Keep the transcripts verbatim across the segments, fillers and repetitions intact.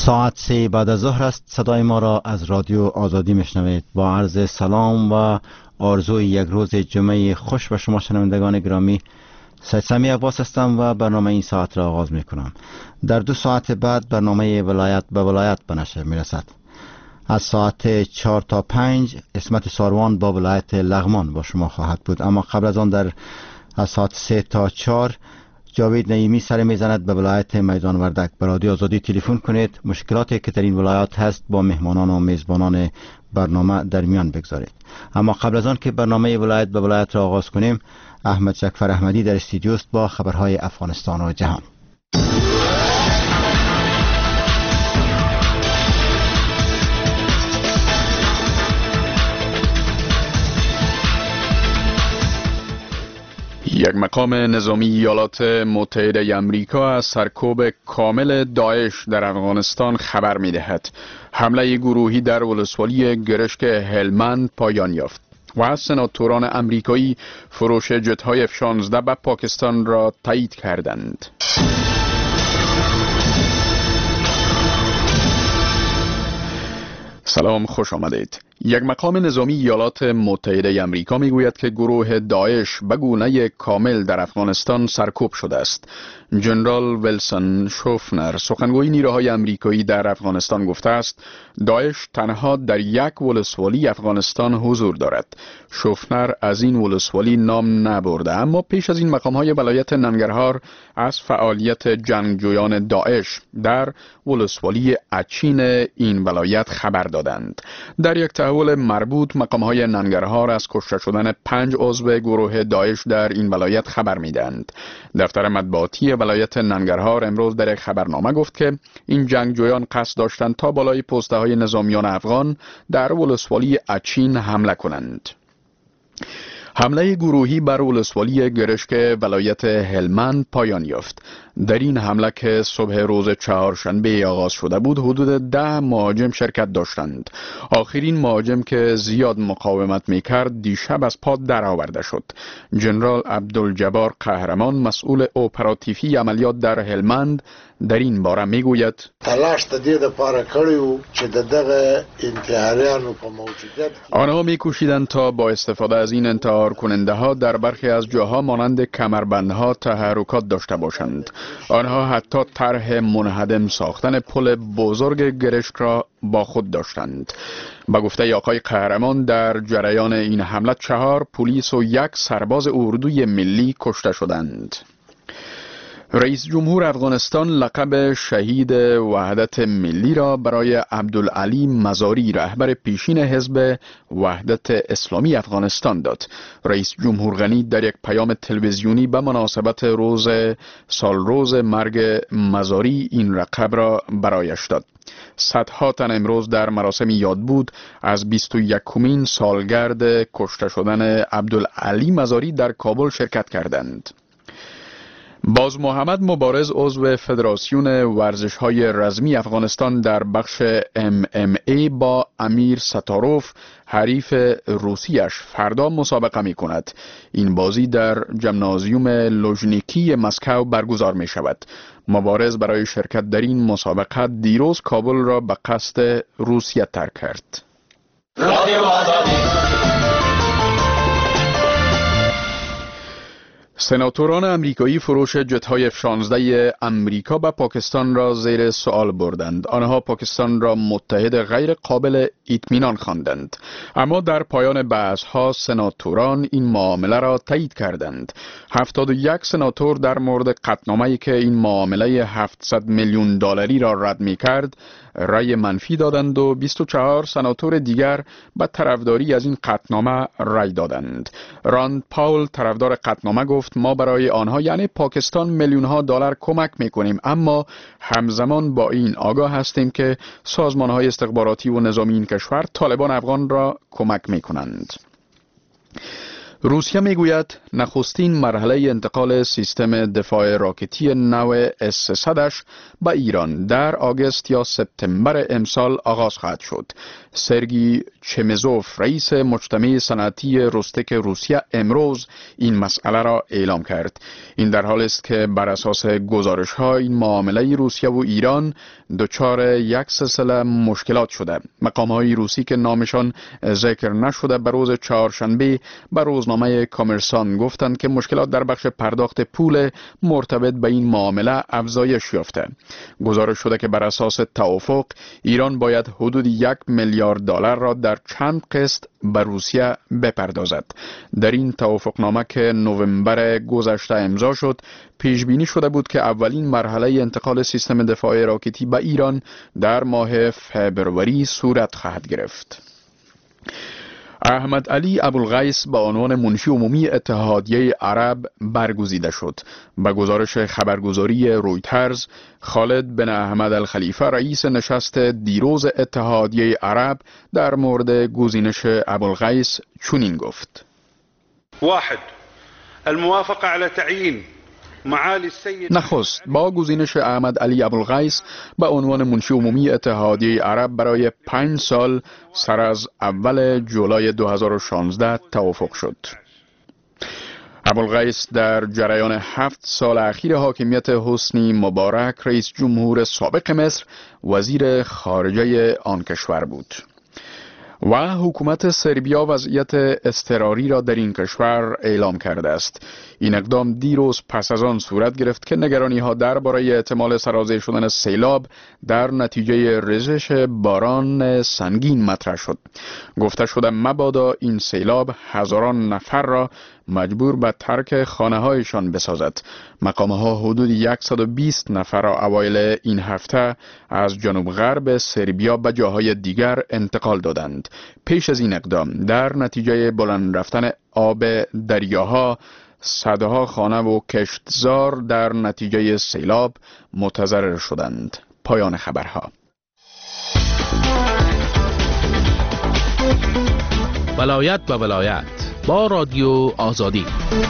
ساعت سه بعد از ظهر است. صدای ما را از رادیو آزادی میشنوید. با عرض سلام و آرزوی یک روز جمعه خوش به شما شنوندگان گرامی، سید سمی عباس هستم و برنامه این ساعت را آغاز می کنم. در دو ساعت بعد برنامه ولایت به ولایت به نشر می رسد. از ساعت چهار تا پنج اسمت ساروان با ولایت لغمان با شما خواهد بود، اما قبل از آن در از ساعت سه تا چهار جاوید نعیمی سر میزند به ولایت میدان وردک. به رادیو آزادی تلفن کنید، مشکلاتی که در این ولایت هست با مهمانان و میزبانان برنامه در میان بگذارید. اما قبل از آن که برنامه ولایت به ولایت را آغاز کنیم، احمد جعفر احمدی در استودیو است با خبرهای افغانستان و جهان. یک مقام نظامی ایالات متحده امریکا از سرکوب کامل داعش در افغانستان خبر می دهد. حمله گروهی در ولسوالی گرشک هلمند پایان یافت و سناتوران امریکایی فروش جت‌های اف شانزده به پاکستان را تایید کردند. سلام، خوش آمدید. یک مقام نظامی ایالات متحده امریکا میگوید که گروه داعش به گونه کامل در افغانستان سرکوب شده است. جنرال ویلسون شوفنر، سخنگوی نیروهای امریکایی در افغانستان، گفته است داعش تنها در یک ولسوالی افغانستان حضور دارد. شوفنر از این ولسوالی نام نبرده، اما پیش از این مقام‌های ولایت ننگرهار از فعالیت جنگجویان داعش در ولسوالی اچین این ولایت خبر دادند. در یک تحول مربوط مقام‌های ننگرهار از کشته شدن پنج عضو گروه داعش در این ولایت خبر می‌دهند. دفتر مطبوعاتی ولایت ننگرهار امروز در یک خبرنامه گفت که این جنگجویان قصد داشتند تا بالای پست‌های نظامیان افغان در ولسوالی اچین حمله کنند. حمله گروهی بر ولسوالی گرشک ولایت هلمند پایان یافت. در این حمله که صبح روز چهارشنبه آغاز شده بود، حدود ده مهاجم شرکت داشتند. آخرین مهاجم که زیاد مقاومت میکرد دیشب از پا درآورده شد. جنرال عبدالجبار قهرمان، مسئول اپراتیفی عملیات در هلمند، در این باره میگوید تلاش د دې لپاره کړیو چې د دغه انتحاریانو په موجودیت آنها میکوشیدند تا با استفاده از این انتحار کننده ها در برخی از جاها مانند کمربندها تحرکات داشته باشند. آنها حتی طرح منهدم ساختن پل بزرگ گرشک را با خود داشتند. با گفته آقای قهرمان در جریان این حمله چهار پلیس و یک سرباز اردوی ملی کشته شدند. رئیس جمهور افغانستان لقب شهید وحدت ملی را برای عبدالعلی مزاری، رهبر پیشین حزب وحدت اسلامی افغانستان داد. رئیس جمهور غنی در یک پیام تلویزیونی به مناسبت روز سالروز مرگ مزاری این لقب را برایش داد. صدها تن امروز در مراسم یادبود از بیست و یکمین سالگرد کشته شدن عبدالعلی مزاری در کابل شرکت کردند. باز محمد مبارز، عضو فدراسیون ورزش‌های رزمی افغانستان، در بخش ام ام ای با امیر ستاروف، حریف روسیش، فردا مسابقه می کند. این بازی در ژیمنازیوم لوژنیکی مسکو برگزار می شود. مبارز برای شرکت در این مسابقه دیروز کابل را به قصد روسیه ترک کرد. سناتوران امریکایی فروش جت‌های اف شانزده امریکا به پاکستان را زیر سوال بردند. آنها پاکستان را متحد غیر قابل اطمینان خواندند. اما در پایان بحث‌ها سناتوران این معامله را تایید کردند. هفتاد و یک سناتور در مورد قطعنامه‌ای که این معامله هفتصد میلیون دلاری را رد می‌کرد رأی منفی دادند و بیست و چهار سناتور دیگر به طرفداری از این قطعنامه رأی دادند. راند پاول، طرفدار قطعنامه، گفت ما برای آنها یعنی پاکستان میلیون ها دلار کمک میکنیم، اما همزمان با این آگاه هستیم که سازمان های استخباراتی و نظامی این کشور طالبان افغان را کمک میکنند. روسیه میگوید نخستین مرحله انتقال سیستم دفاع راکتی نو اس سیصد به ایران در آگوست یا سپتامبر امسال آغاز خواهد شد. سرگی چمزوف رئیس مجتمع صنعتی روستک روسیه امروز این مسئله را اعلام کرد. این در حال است که بر اساس گزارش ها این معامله روسیه و ایران دچار یک سلسله مشکلات شده. مقام های روسی که نامشان ذکر نشده به روز چهارشنبه به روزنامه کامرسان گفتند که مشکلات در بخش پرداخت پول مرتبط به این معامله افزایش یافته. گزارش شده که بر اساس توافق ایران باید حدود یک میلیارد دلار را در چند قسط به روسیه بپردازد. در این توافقنامه که نوامبر گذشته امضا شد، پیش بینی شده بود که اولین مرحله انتقال سیستم دفاع راکتی به ایران در ماه فبروری صورت خواهد گرفت. احمد علی ابوالغیث به عنوان منشی عمومی اتحادیه عرب برگزیده شد. به گزارش خبرگزاری رویترز، خالد بن احمد الخلیفه رئیس نشست دیروز اتحادیه عرب در مورد گزینش ابوالغیث چنین گفت: واحد الموافقه على تعیین نخست با گزینش احمد علی ابوالغیث به عنوان منشی عمومی اتحادیه عرب برای پنج سال سر از اول جولای دو هزار و شانزده توافق شد. ابوالغیث در جریان هفت سال اخیر حاکمیت حسنی مبارک رئیس جمهور سابق مصر وزیر خارجه آن کشور بود و حکومت سربیا وضعیت اضطراری را در این کشور اعلام کرده است. این اقدام دیروز پس از آن صورت گرفت که نگرانی ها درباره احتمال سرازیر شدن سیلاب در نتیجه ریزش باران سنگین مطرح شد. گفته شده مبادا این سیلاب هزاران نفر را مجبور به ترک خانه هایشان بسازد. مقام ها حدود صد و بیست نفر را اوایل این هفته از جنوب غرب سربیا به جاهای دیگر انتقال دادند. پیش از این اقدام در نتیجه بلند رفتن آب دریاها صدها خانه و کشتزار در نتیجه سیلاب متضرر شدند. پایان خبرها. ولایت به ولایت با رادیو آزادی.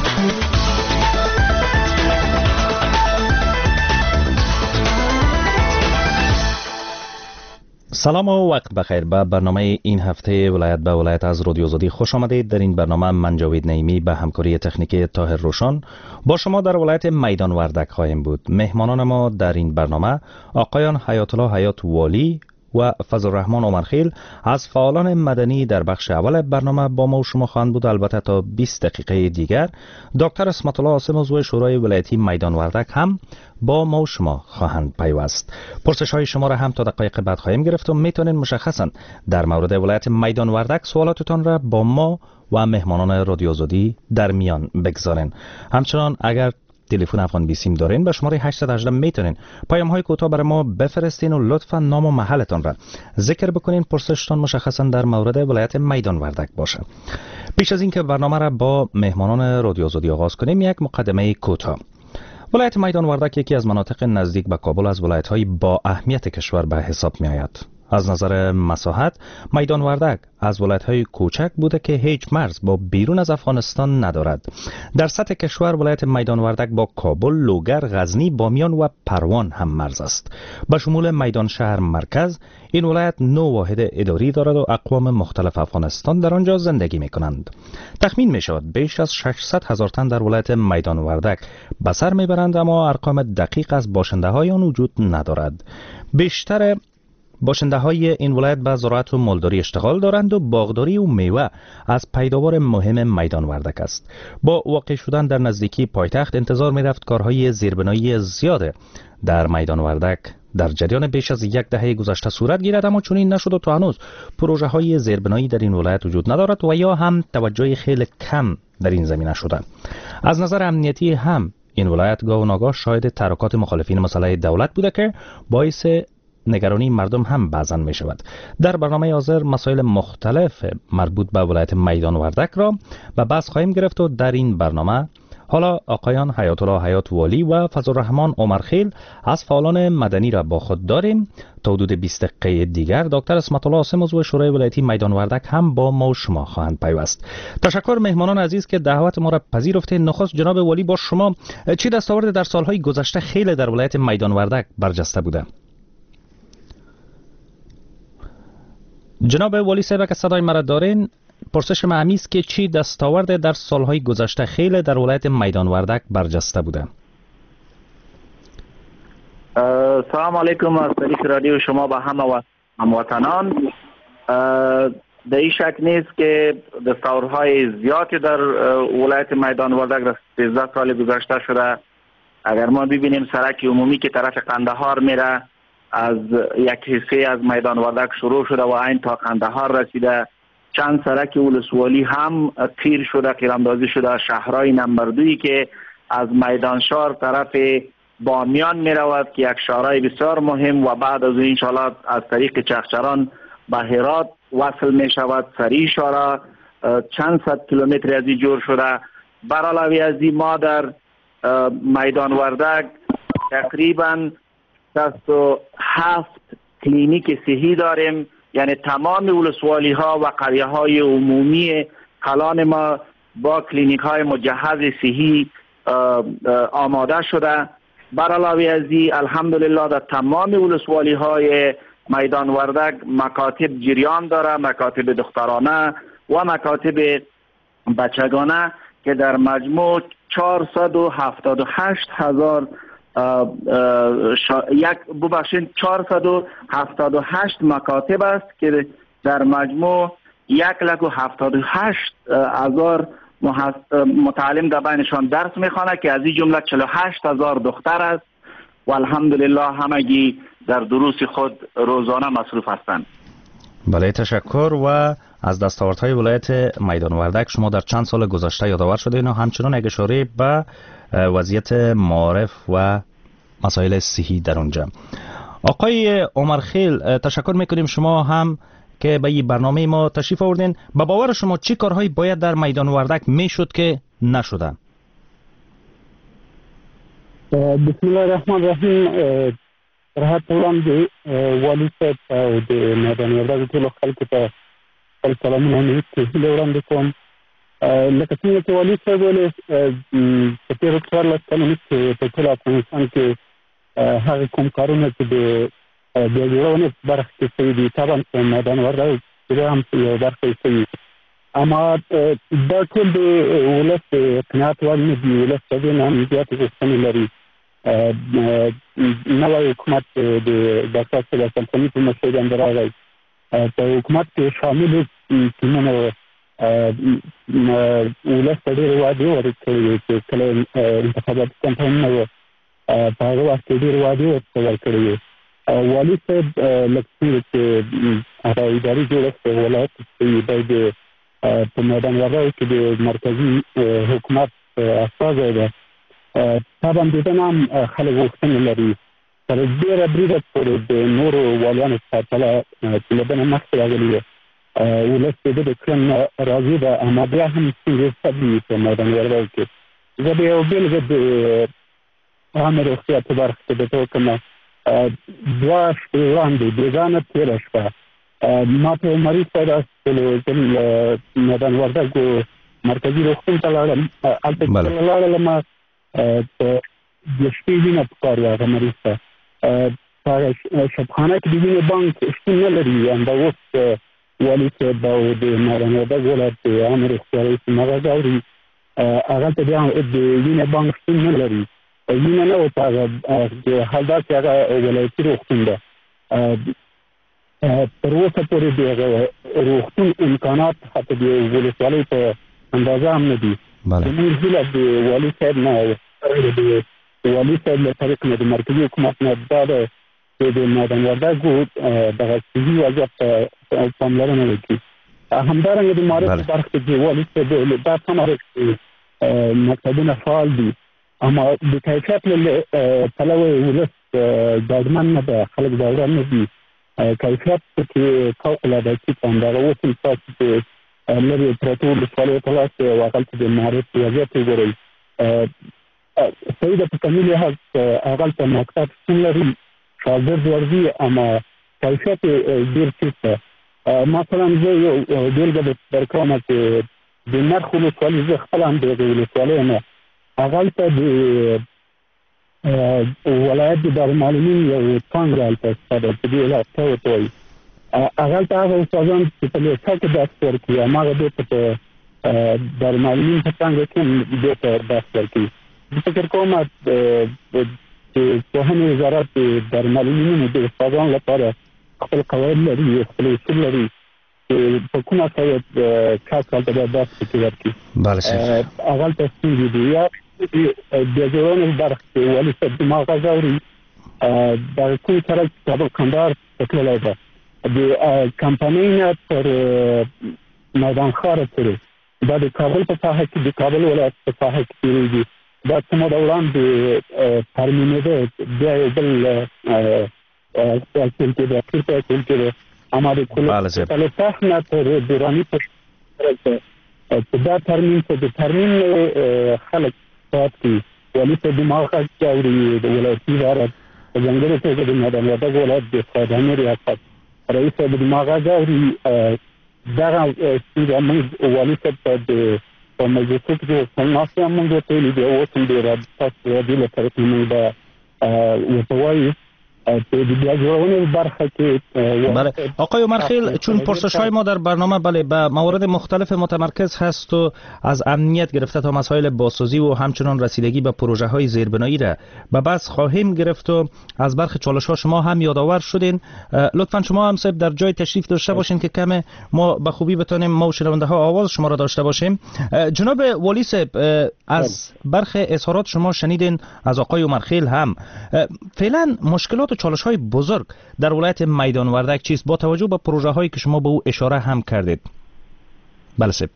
سلام و وقت بخیر. به برنامه این هفته ولایت به ولایت از رادیو آزادی خوش آمدید. در این برنامه من جاوید نعیمی به همکاری تکنیکی طاهر روشن با شما در ولایت میدان وردک خواهیم بود. مهمانان ما در این برنامه آقایان حیات الله حیات والی و فضل الرحمن عمرخیل از فعالان مدنی در بخش اول برنامه با ما و شما خواهند بود. البته تا بیست دقیقه دیگر دکتر اسمت الله عاصم عضو شورای ولایتی میدان وردک هم با ما و شما خواهند پیوست. پرسش های شما را هم تا دقایق بعد خواهیم گرفت و میتونید مشخصا در مورد ولایت میدان وردک سوالاتتان را با ما و مهمانان رادیو آزادی در میان بگذارین. همچنان اگر تلفن افغان بیسیم دارین به شماره هشت یک هشت میتونین پیام های کوتاه برای ما بفرستین و لطفا نام و محلتان را ذکر بکنین. پرسشتان مشخصا در مورد ولایت میدان وردک باشه. پیش از اینکه برنامه را با مهمانان رادیو آزادی آغاز کنیم یک مقدمه کوتاه. ولایت میدان وردک یکی از مناطق نزدیک به کابل از ولایت های با اهمیت کشور به حساب می آید. از نظر مساحت میدان وردک از ولایت‌های کوچک بوده که هیچ مرز با بیرون از افغانستان ندارد. در سطح کشور ولایت میدان وردک با کابل، لوگر، غزنی، بامیان و پروان هم مرز است. به شمول میدان شهر مرکز این ولایت نه واحد اداری دارد و اقوام مختلف افغانستان در آنجا زندگی می‌کنند. تخمین می‌شود بیش از ششصد هزار تن در ولایت میدان وردک به سر می‌برند، اما ارقام دقیق از باشنده‌های آن وجود ندارد. بیشتر باشنده های این ولایت به زراعت و مالداری اشتغال دارند و باغداری و میوه از پیداوار مهم میدان وردک است. با واقع شدن در نزدیکی پایتخت انتظار می رفت کارهای زیربنایی زیاده در میدان وردک در جریان بیش از یک دهه گذشته صورت گیرد، اما چنین نشد و تا هنوز پروژه های زیربنایی در این ولایت وجود ندارد و یا هم توجه خیلی کم در این زمینه شده. از نظر امنیتی هم این ولایت گاه و ناگاه شاهد تحرکات مخالفین مسئله دولت بوده که باعث نگرانی مردم هم بعضن می شود. در برنامه حاضر مسائل مختلف مربوط به ولایت میدان وردک را به بحث خواهیم گرفت و در این برنامه حالا آقایان حیات الله حیات والی و فضل‌الرحمن عمرخیل از فعالان مدنی را با خود داریم. تا حدود بیست دقیقه دیگر دکتر اسمت الله عاصم عضو شورای ولایتی میدان وردک هم با ما و شما خواهند پیوست. تشکر مهمانان عزیز که دعوت ما را پذیرفتید. نخست جناب والی با شما، چی دستاورد در سالهای گذشته خیلی در ولایت میدان وردک برجسته بوده؟ جناب والی صاحب که صدای مرا دارین، پرسش من همیست که چی دستاورد در سالهای گذشته خیلی در ولایت میدان وردک برجسته بوده؟ سلام علیکم از طریق رادیو شما به همه هموطنان. در این شک نیست که دستاوردهای زیادی در ولایت میدان وردک در سیزده سال گذشته شده. اگر ما ببینیم سرک عمومی که طرف قندهار میره از یک حصه از میدان وردک شروع شده و این تا قندهار رسیده. چند سرک ولسوالی هم تیر شده، تیراندازی شده. شهرهای نمبر دویی که از میدانشار طرف بامیان می رود که یک شهرهای بسیار مهم و بعد از این انشاءالله از طریق چخچران به هرات وصل می شود. سری شهر چند صد کیلومتر از این جور شده. بر علاوه از این ما در میدان وردک تقریبا شصت و هفت کلینیک صحی داریم، یعنی تمام ولسوالی ها و قریه های عمومی کلان ما با کلینیک های مجهز صحی آماده شده. بر علاوه از این الحمدلله در تمام ولسوالی های میدان وردک مکاتب جریان داره، مکاتب دخترانه و مکاتب بچگانه که در مجموع چهارصد و هفتاد و هشت هزار یک ببخشید چهارصد و هفتاد و هشت مکاتب است که در مجموع یک لک و هفتاد و هشت هزار متعلم در بینشان درس میخوانه که از این جمله چهل و هشت هزار دختر است و الحمدلله همگی در دروس خود روزانه مصروف هستند. بله تشکر. و از دستاوردهای ولایت میدان وردک شما در چند سال گذشته یادآور شده اینا همچنان یک اشاره به وضعیت معارف و مسائل صحی در اونجا. آقای عمرخیل تشکر میکنیم شما هم که به این برنامه ما تشریف آوردین. به باور شما چی کارهایی باید در میدان وردک میشد که نشده؟ بسم الله الرحمن الرحیم. راحت وړاندې والی صاحب او د میدان وردک ټولو خلکو ته خپل سلامونه نیت هیله وړاندې کوم. لکه څنګه چې والی صاحب ویلي په تېرو څوارلس کلونو کې په ټول افغانستان کې هغه کوم کارونه چې د بیا جوړونې په برخه کې شوي دي طبعا په میدان وردک کې هم یو برخه یې شوي، اما دا ټول د ولس د قناعت وړ نه دي. ولس د دې نه هم زیاتې غوښتنې لري. نوی حکومت د ډاکټر صلاح سلطاني په مشرۍ باندې راغی. په حکومت کې شاملو ټیمونو ولس ته ډېرې وعدې ورکړې وې چې کله انتخاباتي کمپاینونه وو په هغه وخت کې ډېرې وعدې ورته ورکړې وې. والي صاحب لکه څنګه چې هغه اداري جوړښت ولایت دی د په میدان وردک کې د مرکزي حکومت استازی دی. طبعا د دې هم خلک غوښتنې لري. تر ډېره بریده پورې د نورو والیانو په پرتله چې له ده نه مخکې راغلي وو ولس د ده د کړن راضي ده، اما بیا هم ستونزې شته دي په میدان وردک کې. زه به یو بېلګه د عامې روغتیا په برخه کې درته وکړم. دوه شپې وړاندې بېګانه تېره شپه ما په مریض پیدا شولو میدان وردک مرکزي روغتون ته لاړم. هلته چې لاړلم په د شپې وینه پکار وه هغه مریض ته. په شبخانه کې د وینې بانک شتون نه لري. همدا اوس والي صاحب او د میدان وردک ولایت د عامې روغتیا رئیس مغز اوري هغلته بیا د وینې بانک شتون نه لري. وینه نه وه په هغه حال دا چې هغه ولایتي روغتون ده. تر اوسه پورې د هغه روغتون امکانات حتی د ولسوالۍ په اندازه هم نه دي. زموږ هیله د والي صاحب نه د والي صاحب له طریق نه د مرکزي حکومت نه دا ده چې د میدان وردک دغه صحي وضعیت ته پاملرنه وکړي. همدارنګه د معارف په برخه کې د والي صاحب دا سمه مکتبونه فعال دي، اما د کیفیت له پلوه ولس ډاډمن نه ده، خلک ډاډمن نه دي. کیفیت پکې فوقالعاده ټیټ دی. همدغه اوس تاسو چې لرې پرتو ولسوالیو ته لاس دی او هغلته د معارف وضعیت وګورئ صحیح د په کمیل لحاظ هغه ته مکتب شتون لري شاګرد ورځي اما کیفیت ډېر ټیټ مثلا زه یو بېلګه درکوم چې د نرخ ولسوالي زه خپل هم د هغې ولسوالۍ یم هغه هلته د ولایت د دارالمعلمین یو څانګه هلته شته ده چې دې علاقه ورته وایي هغه هلته هغه استادان چې په لیسه کې درس ورکوي هماغه دې ته په دارالمعلمین په څانګه کې هم دې ته درس ورکوي زه فکر کوم چې پوهنې وزارت د دارالمعلمینو د استادانو لپاره خپل قواعد لري خپل اصول لري چې په کومه توګه کس هلته باید درس پکې ورکړي هغه هلته ستونزې دي یا د جوړونې برخه کې والي صاحب دماغ غږ اوري دغه کوم سړک کابل کندهار ته تللی ده د کمپنۍ نه تر میدان ښاره پورې دا د کابل په ساحه کې د کابل ولایت په ساحه کې تېرېږي دا څه موده وړاندې ترمیمېده بیا یو بل اصول کې ده اخیر په اصول کې ده اما د کلتاح نه تر دراني په چې دا ترمیم څه د ترمیم خلک پات کړي والي صاحب دماغ غږ اوري د ولایتي ادارت په ځانګړې توګه د میدان وردګ ولایت د خادمې ریاست رئیس صاحب دماغ غږ اوري دغه ستونزه موږ والي صاحب ته د په مجلسو کې ناستې هم موږ ورته ویلي دي اوس هم ډېره تاسو د دې له طرف نه موږ به ورته وایو بله آقای عمرخیل چون پرسش های ما در برنامه بله به موارد مختلف متمرکز هست و از امنیت گرفته تا مسائل بازسازی و همچنان رسیدگی به پروژه های زیربنایی را به بحث خواهیم گرفت و از برخی چالش ها شما هم یادآور شدین. لطفا شما هم صاحب در جای تشریف داشته باشین که کم ما به خوبی بتونیم ما و شنونده ها آواز شما را داشته باشیم. جناب والی صاحب از برخی اظهارات شما شنیدین از آقای عمرخیل هم فعلا مشکلات چالش های بزرگ در ولایت میدان وردک چیست با توجه به پروژه هایی که شما به او اشاره هم کردید؟ بله صاحب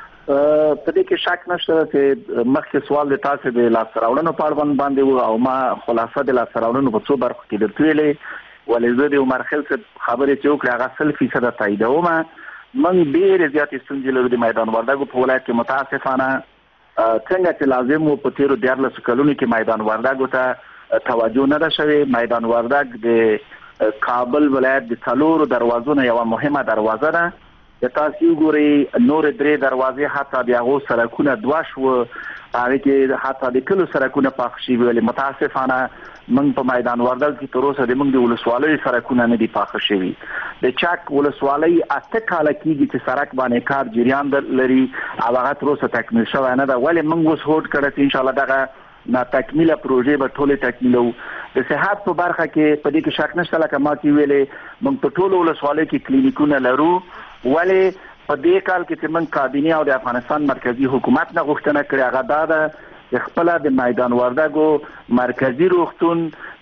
په دې کې شک نشته چې مخکې سوال د تاسو د لاسراوړنو په اړه باندې و او ما خلاصه د لاسراوړنو په څو برخو کې درته ویلې ولې زه د عمرخیل څخه خبرې چې وکړې هغه سل فیصده تاییدوم من ډېرې زیاتې ستونزې لرو د میدان وردګ په ولایت کې متاسفانه څنګه چې لازم و په تیرو دیارلسو کلونو کې میدان وردګ ته توجه نه ده شوې. میدان وردګ د کابل ولایت د څلورو دروازو نه یوه مهمه دروازه ده. د تاسو ګوري نور درې دروازې حتی د هغو سړکونه دوه شوه هغې کې حتی د کلو سړکونه پاخه شوي ولې متاسفانه موږ په میدان وردګ کې تر اوسه د موږ د ولسوالیو سړکونه نه دي پاخه شوي. د چک ولسوالۍ اته کاله کېږي چې سړک باندې کار جریان لري او هغه تر اوسه تکمیل شوی نه ده. ولې موږ اوس هوډ کړی چې انشاءالله دغه نا تکمیله پروژې به ټولې تکمیلو. د صحت په برخه کې په دې کې شک نشته لکه ما چې ویلې موږ په ټولو ولسوالیو کې کلینیکونه لرو ولې په دې کال کې چې موږ کابینې او د افغانستان مرکزی حکومت نه غوښتنه کړې هغه دا ده چې خپله د میدان وردګو مرکزی روغتون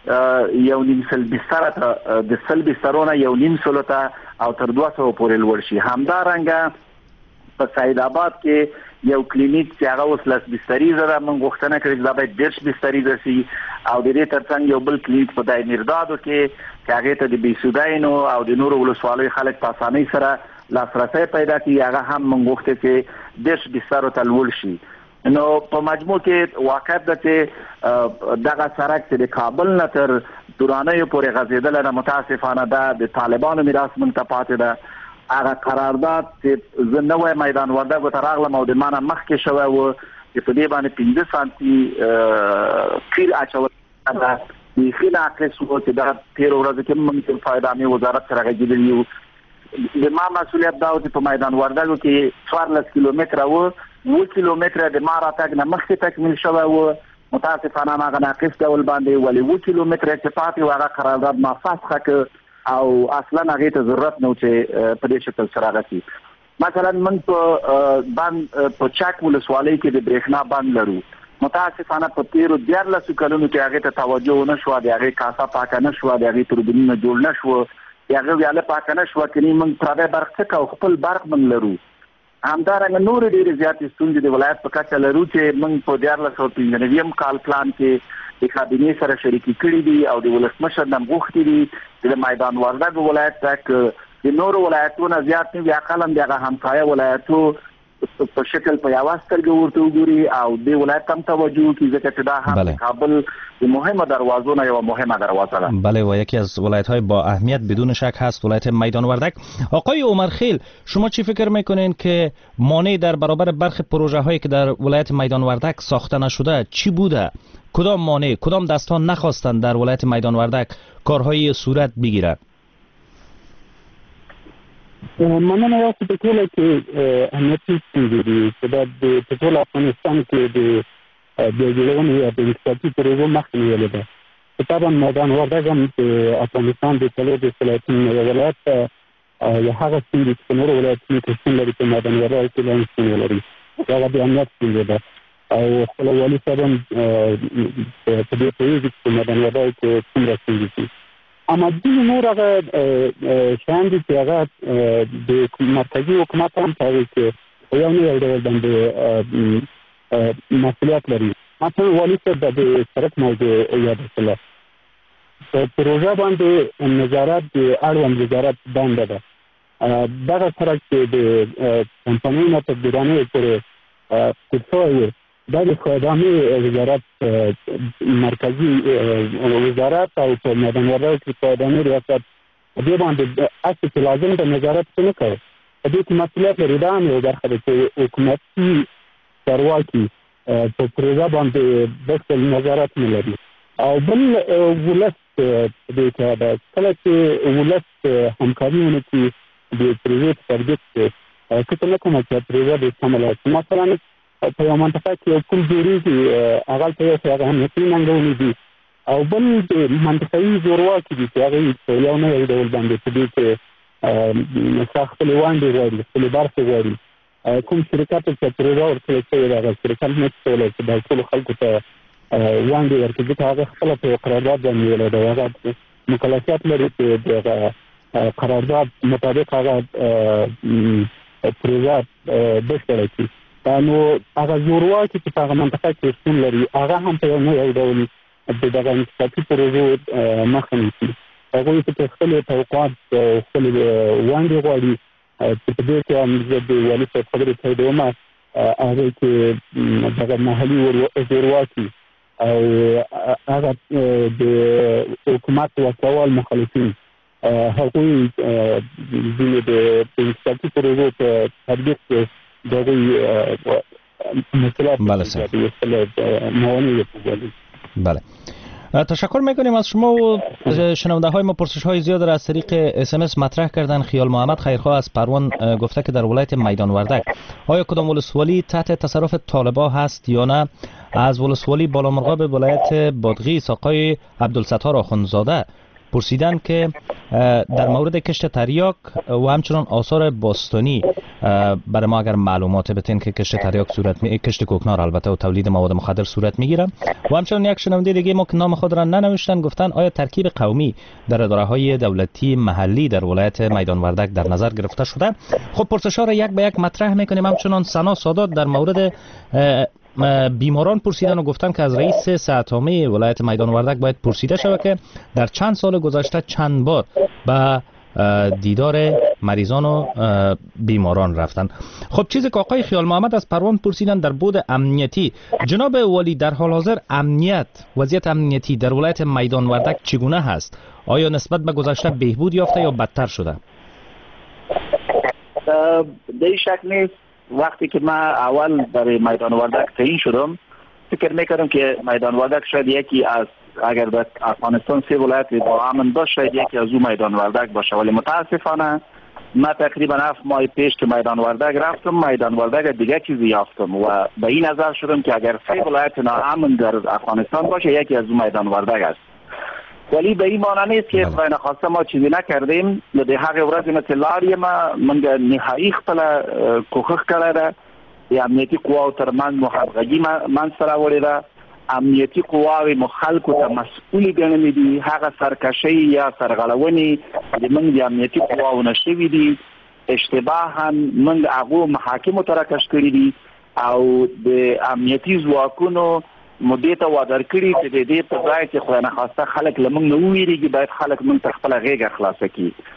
یو نیم سل بستره ته د سل بسترو نه یو نیم سلو ته او تر دوه سوو پورې لوړ شي. همدارنګه په سعید آباد کې یو کلینیک چې هغه اوس لس بستریزه ده موږ غوښتنه کړې چې دا باید دېرش بستریزه شي او د دې ترڅنګ یو بل کلینیک په دای میردادو کې چې هغې ته د بېسودینو او د نورو ولسوالیو خلک په اسانۍ سره لاسرسی پیدا کړي هغه هم موږ غوښتې چې دېرش بسترو ته لوړ شي. نو په مجموع کې واقعیت ده چې دغه سړک چې د کابل نه تر درانیو پورې غځېدلی ده متاسفانه ده د طالبانو میراث موږ ته پاتې ده. هغه قرارداد چې زه نوی میدان وردګو ته راغلم او د ما نه مخکې شوی و چې په دې باندې پنځه سانتي قیر اچول ده بیخي ناقص و چې دغه تېرو ورځو کې موږ د فایدامي وزارت سره غږېدلي یو. د ما مسؤلیت دا و چې په میدان وردګو کې څوارلس کیلومتره و اووه کیلومتره د ما راتګ نه مخکې تکمیل شوی و متاسفانه هغه ناقص ډول باندې ولې اووه کیلومتره چې پاتې و هغه قرارداد ما فسخه کړ او اصلا هغې ته ضرورت نه و چې په دې شکل سره راسي. مثلا موږ په بند په چک ولسوالۍ کې د برېښنا بند لرو متاسفانه په تیرو دیارلسو کلونو کې هغې ته توجه ونه شوه د هغې کاسه پاکه نه شوه د هغې توربینونه جوړ نه شوه د هغې ویاله پاکه نه شوه کني موږ پردی برق څه کوو خپل برق موږ لرو. همدارنګه نورې ډېرې زیاتې ستونزې د ولایت په کچه لرو چې موږ په دیارلس سوه پنځه نویم کال پلان کې د کابینې سره شریکي کړي دي او د ولسمشر نه غوښتي دي چې د میدان وردګ ولایت تک د نورو ولایتونو زیات نه وي اقلا د هغه همسایه ولایتو په شکل په یوه سترګه ورته وګوري او د ولایت هم توجه وکړي ځکه چې دا هم کابل د مهمه دروازو نه یوه مهمه دروازه ده. بله و یکی از ولایت‌های با اهمیت بدون شک هست ولایت میدان وردک. آقای عمرخیل شما چی فکر میکنین که مانع در برابر برخی پروژه هایی که در ولایت میدان وردک ساخته نشده چی بوده؟ کدام مانع کدام دستان نخواستند در ولایت میدان وردک کارهای صورت بگیرد؟ مننه یاست په ټوله کې اهمیتي ستونزې دي چې دا د ټول افغانستان کې د بیا جوړونې یا د اقتصادي پروژو مخه نیولې ده. طبعا میدان وردک هم د افغانستان د څلورو ولایتونو یو ولایت یا هغه ستونزې چې په نورو ولایتونو کې شتون لري په میدان وردک کې هم شتون ولري. هغه د امنیت ستونزه ده او خپل والي صاحب هم په دې پوهېږي چې په میدان وردک کې څومره ستونزې دي. اما ځینې نور هغه شیان دي چې هغه د مرکزي حکومت هم په هغې کې په یو نه یو ډول باندې مسؤلیت لري. مثلا والي صاحب د سړک موضوع یاده کړله. په پروژه باندې نظارت د اړوند وزارت دنده ده. دغه سړک چې د کمپنۍ نه تر ګرانۍ پورې تېر شوی و دا د خدمې وزارت مرکزي وزارت او په میدان وردک کې خدمې ریاست دې باندې اصل چې لازم د نظارت نه کوي. په دې کې مسؤلیت لري دا هم یو برخه ده چې حکومتي چارواکي په پروژه باندې بشپړ نظارت نه لري. او بل ولس دې ته ده کله چې ولس همکاري ونه کړي د پروژې په تطبیق کې که څه نه کومه چې پروژه دې سمه لاړه شي. مثلا په یو منطقه کې یو پل جوړېږي هغلته یو څه هغه امنیتي ننګونې دي او بل د منطقوي زورواکي دي چې هغوی په یو نه یو ډول باندې په دې کې ستا خپلې ونډې غواړي خپلې برخې غواړي. کوم شرکت چې پروژه ورکړې شوې ده هغه شرکت نشي کولی چې دا ټولو خلکو ته ونډې ورکړي ځکه هغه خپله په یو قرارداد باندې نیولی دی. هغه مکلفیت لري چې د قرارداد مطابق هغه پروژه بشپړه کړي. نو هغه زورواکي چې په هغه منطقه کې شتون لري هغه هم په یو نه یو ډول د دغه انتخابي پروژو مخه نیسي. هغوی پکې خپلې توقعات خپلې ونډې غواړي چې په دې کې هم زه د والي صاحب خبرې تاییدوم هغې کې دغه محلي زورواکي او هغه د حکومت وسوال مخالفین هغوی ځینې د انتخابي پروژو په تطبیق کې بله سر. بله تشکر میکنیم از شما و شنونده های ما. پرسش های زیاد را از طریق اس ام اس مطرح کردن. خیال محمد خیرخواه از پروان گفته که در ولایت میدان وردک آیا کدام ولسوالی تحت تصرف طالبا هست یا نه؟ از ولسوالی بالامرغاب ولایت بادغیس آقای عبدالستار آخوندزاده پرسیدن که در مورد کشت تریاک و همچنان آثار باستانی برای ما اگر معلومات بتین که کشت تریاک صورت می کشت کوکنار البته و تولید مواد مخدر صورت میگیره. و همچنان یک شنونده دیگه ما که نام خود را ننوشتن گفتن آیا ترکیب قومی در اداره های دولتی محلی در ولایت میدان وردک در نظر گرفته شده؟ خب پرسش‌ها را یک به یک مطرح میکنیم. همچنان سنا سادات در مورد بیماران پرسیدن و گفتن که از رئیس صحت عامه ولایت میدان وردک باید پرسیده شود که در چند سال گذشته چند بار به دیدار مریضان و بیماران رفتن. خب چیزی که آقای خیال محمد از پروان پرسیدن در بود امنیتی، جناب والی در حال حاضر امنیت وضعیت امنیتی در ولایت میدان وردک چگونه هست؟ آیا نسبت به گذشته بهبود یافته یا بدتر شده؟ در شک نیست. وقتی که من اول برای میدان وردک تعیین شدم فکر میکردم که میدان وردک شاید یکی از اگر در افغانستان سه ولایت با امن باشه شاید یکی از اون میدان وردک باشه، ولی متاسفانه من تقریبا هفت ماه پیش که میدان وردک رفتم میدان وردک دیگه چیزی یافتم و به این نظر شدم که اگر سه ولایت ناامن در افغانستان باشه یکی از اون میدان وردک است. ولی به این معنی نیست که خدای نخواسته ما چیزی نکردیم. در هغه ورځ مثل لارې ما من نهایی خپل کوښښ کړی ده. د امنیتي قواو ترمنځ مو همغږي منځته راوړې ده. امنیتي قواوې مو خلکو ته مسؤلې ګڼلې دي. هغه سرکشۍ یا سرغړونې د موږ د امنیتي قواو نه شوي دي اشتباها موږ هغو محاکمو ته راکش کړي دي او د امنیتي ځواکونو مودې ته وادار کړي چې د دې په ځای چې خدای نخواسته خلک له موږ نه وویریږي باید خلک موږ ته خپله غېږه خلاصه کړي.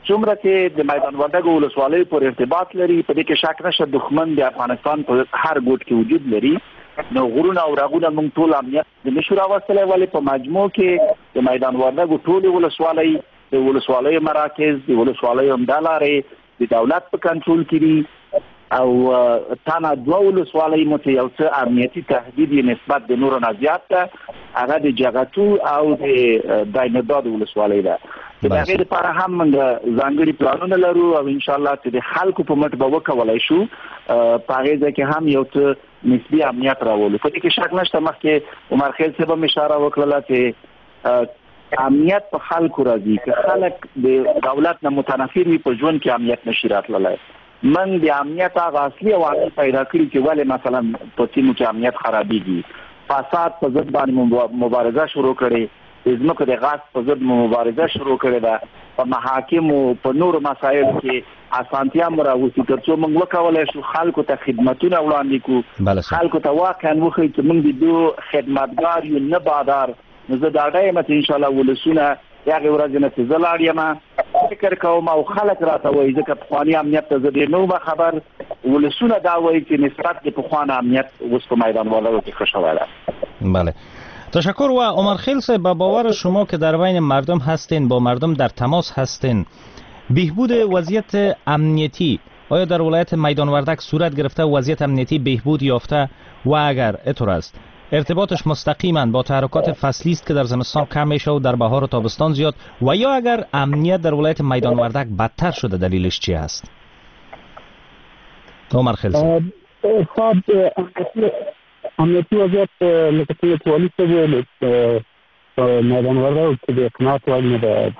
څومره چې د میدان وردګو ولسوالۍ پر ارتباط لري په دې کې شک نشته دښمن د افغانستان په هر ګوټ کې وجود لري. نو غرونه او راغونه موږ ټول امنیت د نشو راوستلی ولې په مجموع کې د میدان وردګو ټولې ولسوالۍ د ولسوالۍ مراکز د ولسوالۍ عمده لارې د دولت په کنټرول کې دي او تانا دوه ولسوالۍ مو ته یو څه امنیتي تهدید نسبت د نورو نه زیات ده، هغه د جغتو او د دایمداد ولسوالۍ ده. د هغې لپاره هم موږ ځانګړي پلانونه لرو او انشاءالله چې د خلکو په مټ به وکولی شو په هغې ځای کې هم یو څه نسبي امنیت راولو. په دې کې شک نشته، مخکې عمر خیل صاحب هم اشاره وکړله چې امنیت په خلکو راځي، که خلک د دولت نه متنفر وي په ژوند کې امنیت نشي راتللی. من د امنیت هغه اصلي عوامل پیدا کړي چې ولې مثلا په سیمو کې امنیت خرابېږي. فساد په ضد باندې مبارزه شروع کړې، د ځمکو د غصب په ضد مبارزه شروع کړې ده، په محاکمو په نورو مسایلو کې اسانتیا مو راوستي تر څو موږ وکولی شو خلکو ته خدمتونه وړاندې کړو، خلکو ته واقعا وښیو چې موږ د دوی خدمتګار یو نه بادار. نو زه دا ډاډه یم چې انشاءالله ولسونه د هغې ورځې نه چې زه لاړ یم فکر کوم او خلک راته وایي، ځکه پخواني امنیت ته زه ډېر نه وم خبر، ولسونه دا وایي چې نسبت د پخوانه امنیت اوس په میدان وردګو کې ښه شوی ده. بله، تشکر. و عمر خیل صاحب، با باور شما که در بین مردم هستین، با مردم در تماس هستین، بهبود وضعیت امنیتی آیا در ولایت میدان وردک صورت گرفته؟ وضعیت امنیتی بهبود یافته و اگر اینطور است ارتباطش مستقیما با تحرکات فصلی است که در زمستان کم میشه و در بهار و تابستان زیاد، و یا اگر امنیت در ولایت میدان وردک بدتر شده دلیلش چی است؟ عمر خیل صاحب. امنیتی وضعیت لکه څنګه چې والي صاحب ویل په میدان وردګو کې د اقناعت وړ نه ده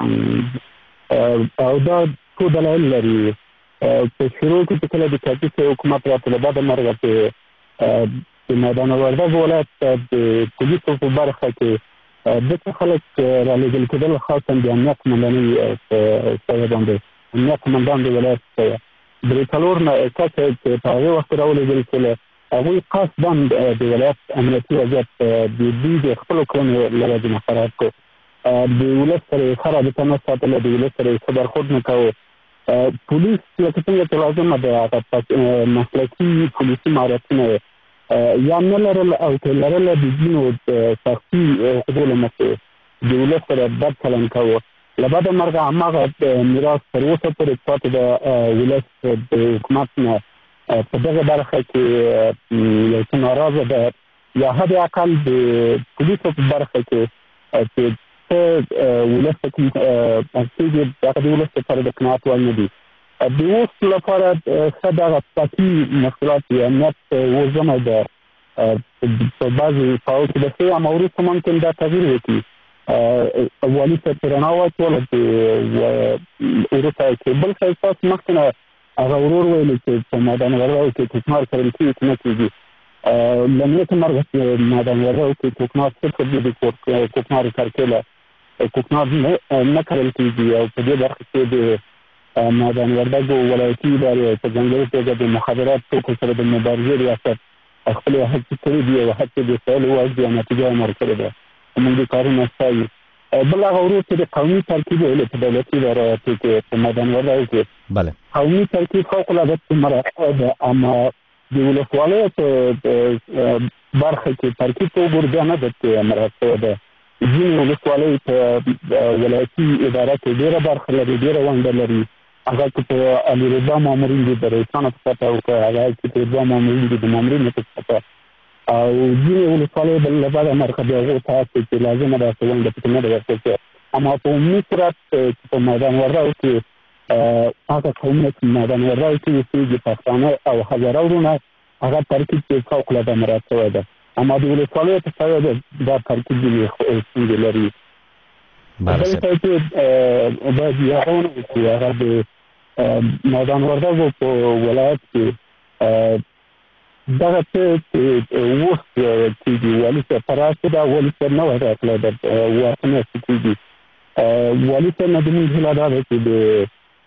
او دا څو دلایل لري. په شروع کې چې کله د کاپیسي حکومت راته له بعده مرګه په د میدان وردګ ولایت د پولیسو په برخه کې داسې خلک رالېږل کېدل، خاصا د امنیت قمندانۍ سوی باندې امنیت قمندان د ولایت درې څلور کسه چې په هغې وخت راولېږل شول، هغوی قصدا د ولایت امنیتي وضعیت د دوی د خپلو کړنو له وجې نه خراب کړو. د ولس سره یې ښه رابطه نه ساتله، د ولس سره یې ښه برخورد نه کوو. پولیس لکه څنګه چې لازمه ده هغه مسلکي پولیسي مهارتونه یا نه لرل او که لرله د ځینو شخصي حقوقو له مخې د ولس سره بد چلند کوو. له بعده مرګه هماغه میراث تر اوسه پورې پاتې د ولس د حکومت نه په دغه برخه کې یو څه ناراضه ده، یا حد اقل د پولیسو په برخه کې چې څه ولس ته کوم اړتیا هغه د ولس لپاره د قناعت وړ نه دي. د اوس لپاره ښه دغه اقتصادي مشکلات یا امنیت وزمه ده په بعضې ساحو کې د ښې اما وروسته ممکن دا تغییر وکړي. والي صاحب پرې رڼا واچوله چې وروسته کې بل ښه احساس مخکې نه هغه ورور ویلي چې په میدان وردګو کې کوکنار کرل کېږي که نه کېږي. له نیټه مرګه چې میدان وردګو کې کوکنار صفر دي، د کوکنارو کرکېله کوکنار نه کرل کېږي او په دې برخه کې د میدان وردګو ولایتي ادارې په ځانګړې توګه د مخابرات توکو سره د مبارزې ریاست خپلې هڅې کړې دي او هڅې د سیالۍ وړ دي او نتیجه یې ورکړې ده. موږ د کارونه ستایو. بل هغه وروسته د قومي ترکیب ویلې په دولتي اداراتو کې په میدان وردګو کې بله قومي ترکیب فوق العاده مراعات ده، اما د ولسوالیو په برخه کې ترکیب په وګورو بیا نه ده چې مراعات شوی ده. ځینې ولسوالۍ په ولایتي اداره کې ډېره برخه لري، ډېره ونډه لري. هغه کې په الیرضا مامورین دي د رئیسانو په سطحه او که هغه کې په دوه مامورین دي د مامورینو په سطحه، او ځینې ولسوالۍ بل له بعده مرکه د هغو ته هڅې چې لازمه ده چې ونډه پکې نه ده ورکړل شوې. اما په عمومي صورت چې په میدان وردګو کې هغه قومونه چې میدان وردګو کې اوسېږي پښتانه او هزاره وروڼه هغه ترکیب چې فوق العاده مراعات شوی ده. اما د ولسوالیو په سویه دا ترکیب ځینې ستونزې لري. بل څه چې باید یادونه وکړو هغه د میدان وردګو په ولایت کې دغه څه چې اوس کېږي والي صاحب په راز کې دا والي صاحب نه وای راغلی د واټ میاشتې کېږي. والي صاحب نه زموږ هیله دا ده چې د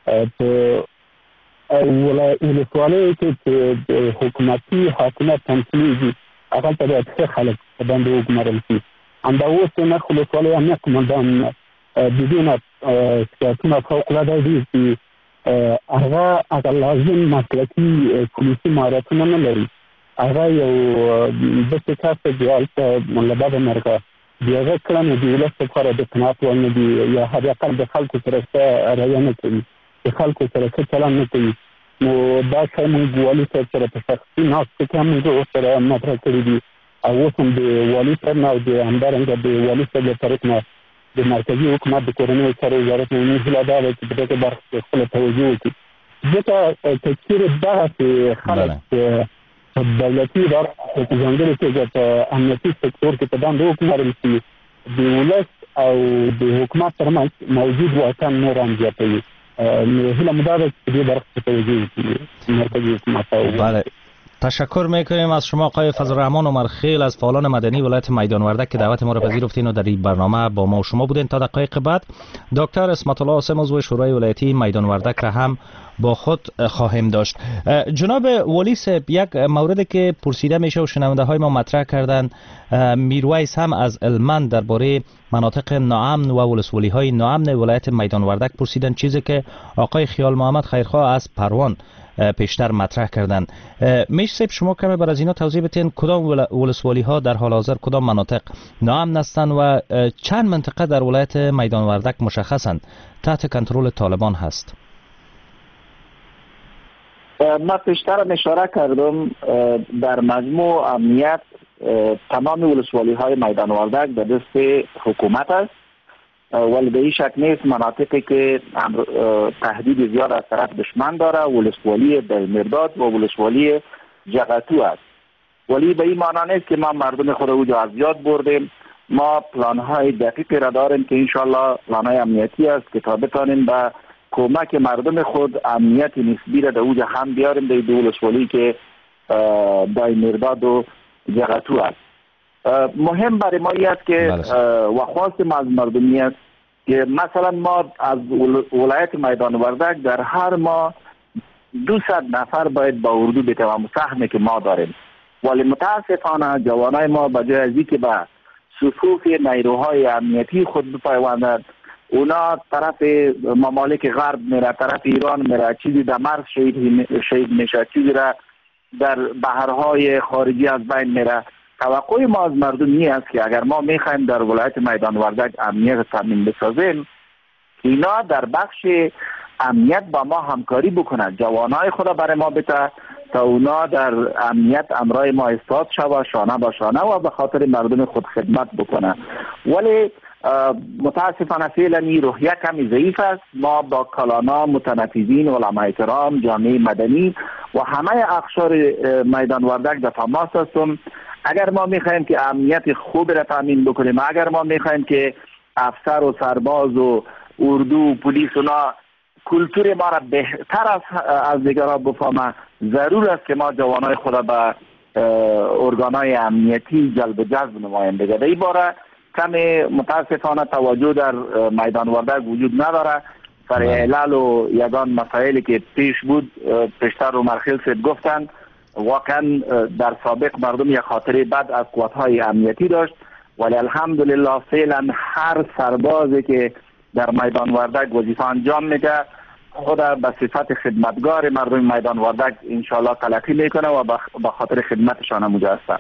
په ولسوالیو کې چې د حکومتي حاکمیت تمثیلېږي هغلته باید ښه خلک په دندې وګمارل شي. همدا اوس د نرخ ولسوالۍ امنیت قمندان بدون سیاستونه فوق‌العاده دي چې هغه هغه لازم مسلکی پولیسي مهارتونه نه لري. هغه یو داسې کس دی چې له بعد مرګه د هغه کړنې د ولس لپاره د قناعت وړ نه دي، یا حد اقل د خلکو سره ښه رویه نه کوي، د خلکو سره ښه چلند نه کوي. نو دا شی موږ والي صاحب سره په شخصي ناستو کې هم موږ ورسره مطرح کړي دي، او اوس هم د والي صاحب نه او د همدارنګه د والي صاحب له طرف نه د مرکزي حکومت د کورنیو چارو وزارت نه موږ هیله ده چې په دغه برخه کې خپله توجه وکړي. ځکه که چېرې دغسې خلک په دولتي ادارو په ځانګړې توګه په امنیتي سکتور کې په دندو وګمارل شي، د ولس او د حکومت ترمنځ موجود واټن نور هم زیاتوي. نو هیله مو دا ده چې په دې برخه کې توجه وکړي مرکزي حکومت. بله، تشکر میکنیم از شما آقای فضلالرحمن عمرخیل از فعالان مدنی ولایت میدان وردک که دعوت ما را پذیرفتین و در این برنامه با ما و شما بودین. تا دقایق بعد دکتر اسمت الله عاصم عضو شورای ولایتی میدان وردک را هم با خود خواهیم داشت. جناب والی صاحب، یک موردی که پرسیده میشه و شنونده های ما مطرح کردن، میرویس هم از علمند درباره مناطق ناامن و ولسوالی های ناامن ولایت میدان وردک پرسیدن، چیزی که آقای خیال محمد خیرخواه از پروان پیشتر مطرح کردن. میش صاحب، شما کمی بر از اینا توضیح بدین کدام ولسوالی ها در حال حاضر کدام مناطق ناامن هستند و چند منطقه در ولایت میدان وردک مشخصاً تحت کنترل طالبان هست؟ ما پیشتر اشاره کردم در مجموع امنیت تمام ولسوالی های میدان وردک به دست حکومت است، ولی به این شک نیست مناطقی که تهدید زیاد از طرف دشمن داره ولسوالی دلمرداد و ولسوالی جغتو است. ولی به این معنی نیست که ما مردم خود رو از یاد بردیم. ما پلان های دقیقی را داریم که انشالله پلان های امنیتی است که تا بتانیم به کمک مردم خود امنیت نسبی را در اوج هم بیاریم در دو ولسوالی که دلمرداد و جغتو است. مهم برای ما این است که و خواست ما از مردمی است که مثلا ما از ولایت میدان وردک در هر ماه دویست نفر باید با اردو بتوانیم، سهمی که ما داریم. ولی متاسفانه جوانای ما بجای از اینکه به صفوف نیروهای امنیتی خود بپیوندند، اونا طرف ممالک غرب میره، طرف ایران میره، چیزی در مرز شهید شهید میشه، چیزی را در بحرهای خارجی از بین میره. توقع ما از مردم این است که اگر ما میخوایم در ولایت میدان وردک امنیت تامین بسازیم، اینا در بخش امنیت با ما همکاری بکنند، جوانای خود برای ما بده تا اونا در امنیت امرای ما استاد شوه، شانه با شانه و به خاطر مردم خود خدمت بکنه. ولی متاسفانه فعلا این روحیه کمی ضعیف است. ما با کلانا، متنفذین، علمای کرام، جامعه مدنی و همه اقشار میدان وردک در تماس هستیم. اگر ما میخوایم که امنیت خوب را تامین بکنیم، اگر ما میخوایم که افسر و سرباز و اردو و پلیس اونا کلتور ما را بهتر از از دیگران بفهمه، ضرور است که ما جوانای خود به ارگانهای امنیتی جلب و جذب نماییم. دیگه در این باره کمی متاسفانه توجه در میدان وردک وجود نداره. سر علل و یگان مسائلی که پیش بود پیشتر رو مرخیل سید گفتن، واقعا در سابق مردم یک خاطره بد از قوت‌های امنیتی داشت، ولی الحمدلله فعلا هر سربازی که در میدان وردک وظیفه انجام میده خود به صفت خدمتگار مردم میدان وردک انشالله تلقی میکنه و به خاطر خدمتشان مجهز.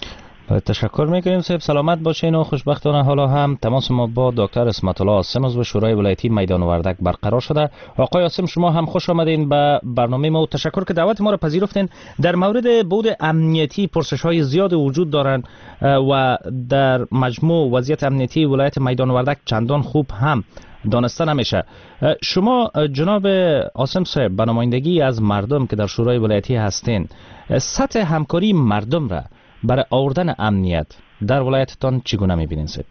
تشکر میکنیم صاحب، سلامت باشین و خوشبختانه حالا هم تماس ما با دکتر اسمت الله عاصم عضو شورای ولایتی میدان وردک برقرار شده. آقای عاصم، شما هم خوش آمدین به برنامه ما و تشکر که دعوت ما را پذیرفتین. در مورد بود امنیتی پرسش های زیاد وجود دارند و در مجموع وضعیت امنیتی ولایت میدان وردک چندان خوب هم دانسته نمیشه. شما جناب عاصم صاحب به نمایندگی از مردم که در شورای ولایتی هستین، سطح همکاری مردم را برای آوردن امنیت در ولایتتان چگونه میبینین صاحب؟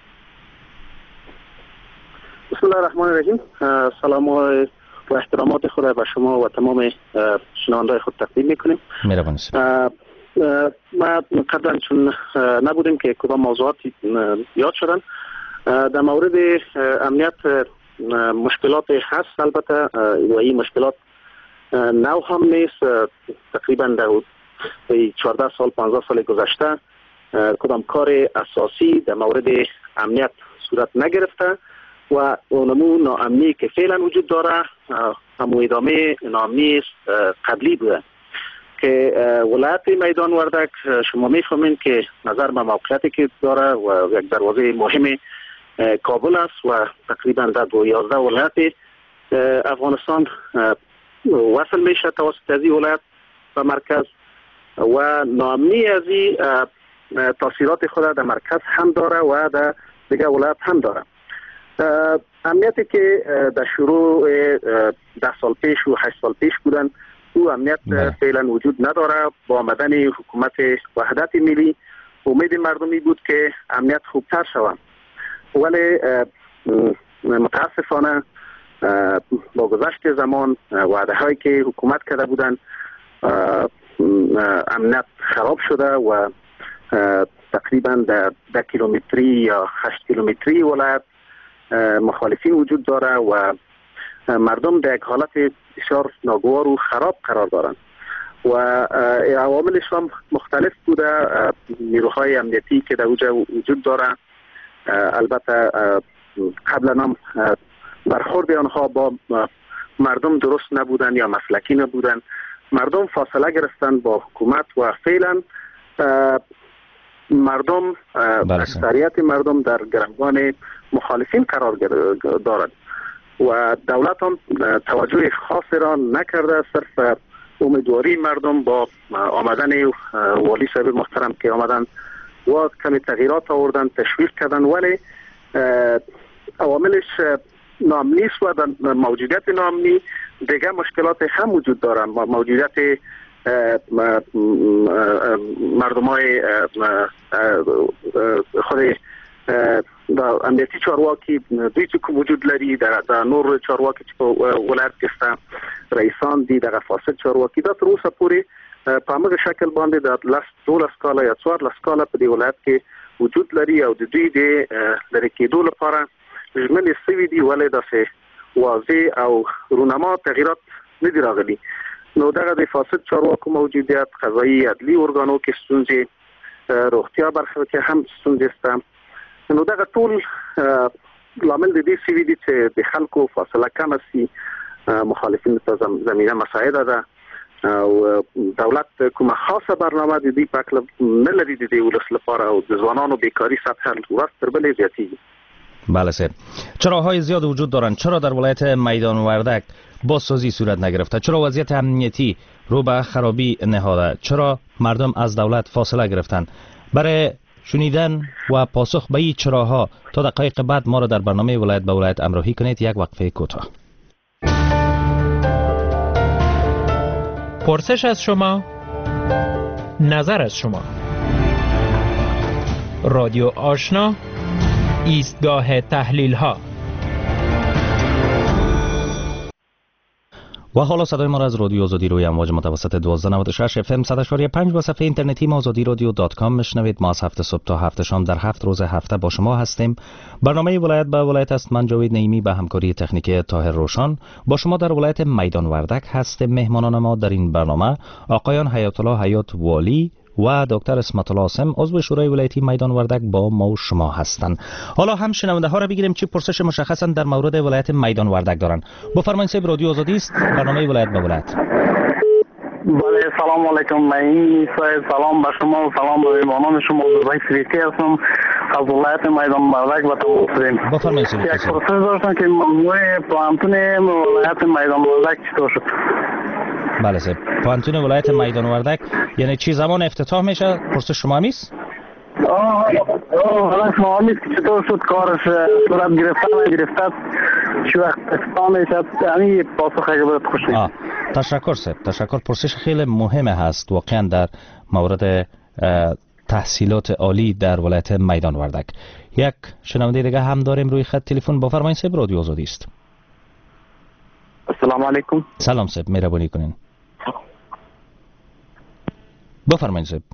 بسم الله الرحمن الرحیم. سلام و احترامات خود به شما و تمام شنونده‌های خود تقدیم میکنیم. مهربانی صاحب. ما قبلا چون نبودیم که کدام موضوعات یاد شدن، در مورد امنیت مشکلات هست البته و این مشکلات نو هم نیست. تقریبا در چهارده سال پانزده سال گذشته کدام کار اساسی در مورد امنیت صورت نگرفته و نمو ناامنی که فعلا وجود داره همو ادامه ناامنی قبلی بوده که ولایت میدان وردک شما میفهمین که نظر به موقعیتی که داره و یک دروازه مهم کابل است و تقریبا در دو یازده ولایت افغانستان وصل میشه توسط از این ولایت به مرکز و ناامنی از این تاثیرات خود در مرکز هم داره و در دیگه ولایت هم داره. امنیتی که در شروع ده سال پیش و هشت سال پیش بودن او امنیت فعلا وجود نداره. با آمدن حکومت وحدت ملی امید مردمی بود که امنیت خوبتر شود، ولی متاسفانه با گذشت زمان وعده هایی که حکومت کرده بودن امنیت خراب شده و تقریبا در ده کیلومتری یا هشت کیلومتری ولایت مخالفین وجود داره و مردم در یک حالت بسیار ناگوار و خراب قرار دارند و عواملش هم مختلف بوده. نیروهای امنیتی که در اونجا وجود داره البته قبلا هم برخورد آنها با مردم درست نبودن یا مسلکی نبودن. مردم فاصله گرفتن با حکومت و فعلا مردم اکثریت مردم در گرمگان مخالفین قرار دارند و دولت هم توجه خاصی را نکرده. صرف امیدواری مردم با آمدن والی صاحب محترم که آمدن و کمی تغییرات آوردن تشویق کردن، ولی عواملش ناامنی است و در موجودیت ناامنی دیگه مشکلات هم وجود دارن. موجودیت مردمای خود امنیتی چارواکی دوی که وجود لري در نور چارواکی چې ولایت کې رئیسان دي دغه فاسد چارواکی دا تر اوسه پورې په هغه شکل باندې د لاس دولس کاله یا څوارلس کاله په دې ولایت کې وجود لري او د دوی د لري کېدو لپاره ژمنې سوي دي، ولې داسې واضح او رونما تغییرات نه دي راغلي. نو دغه د فاسد چارواکو موجودیت، قضایي عدلي ارګانو کې ستونزې، روغتیا برخه کې هم ستونزې شته. نو دغه ټول لامل د دې سوي دي چې د خلکو فاصله کمه سي، مخالفین ته زمینه مساعده ده او دولت کومه خاصه برنامه د دې په اړه نه لري د دې ولس لپاره او د ځوانانو بیکاری سطح ورځ تر بلې زیاتېږي. بله سر، چراهای زیاد وجود دارند. چرا در ولایت میدان وردک بازسازی صورت نگرفته؟ چرا وضعیت امنیتی رو به خرابی نهاده؟ چرا مردم از دولت فاصله گرفتند؟ برای شنیدن و پاسخ به این چراها تا دقایق بعد ما را در برنامه ولایت به ولایت همراهی کنید. یک وقفه کوتاه. پرسش از شما، نظر از شما. رادیو آشنا، ایستگاه تحلیل ها. و حالا صدای ما را از رادیو آزادی روی امواج متوسط دوازده نود و شش اف ام صد و شش و پنج و صفحه اینترنتی ما آزادی رادیو دات کام میشنوید. ما از هفت صبح تا هفت شام در هفت روز هفته با شما هستیم. برنامه ولایت به ولایت است. من جاوید نعیمی به همکاری تکنیکی طاهر روشن با شما در ولایت میدان وردک هستیم. مهمانان ما در این برنامه آقایان حیات الله حیات والی و دکتر اسمت الله عاصم عضو شورای ولایتی میدان وردک با ما و شما هستند. حالا هم شنونده ها را بگیریم چه پرسش مشخصا در مورد ولایت میدان وردک دارند. بفرمایید صاحب، رادیو آزادی است، برنامه ولایت به ولایت. بله، سلام علیکم. من سلام به شما و سلام به مهمانان شما. زبای سریتی هستم از ولایت میدان وردک و تمام. بفرمایید صاحب. یک پرسش داشتم که موضوع پلانتون ولایت میدان وردک چطور شد؟ بله صاحب، پلانتون ولایت میدان وردک یعنی چی زمان افتتاح میشه؟ پرسش شما همیست؟ آه آه حالا شما همیست که چطور شد کارش صورت گرفته نگرفته چی وقت افتتاح میشه؟ یعنی پاسخ اگه باید خوشی. آه تشکر صاحب، تشکر. پرسش خیلی مهمه هست واقعا در مورد تحصیلات عالی در ولایت میدان وردک. یک شنونده دیگه هم داریم روی خط تلفن. بفرمایید صاحب، رادیو آزادی است. السلام علیکم. سلام صاحب، مهربانی کنین. بفرمایید صاحب.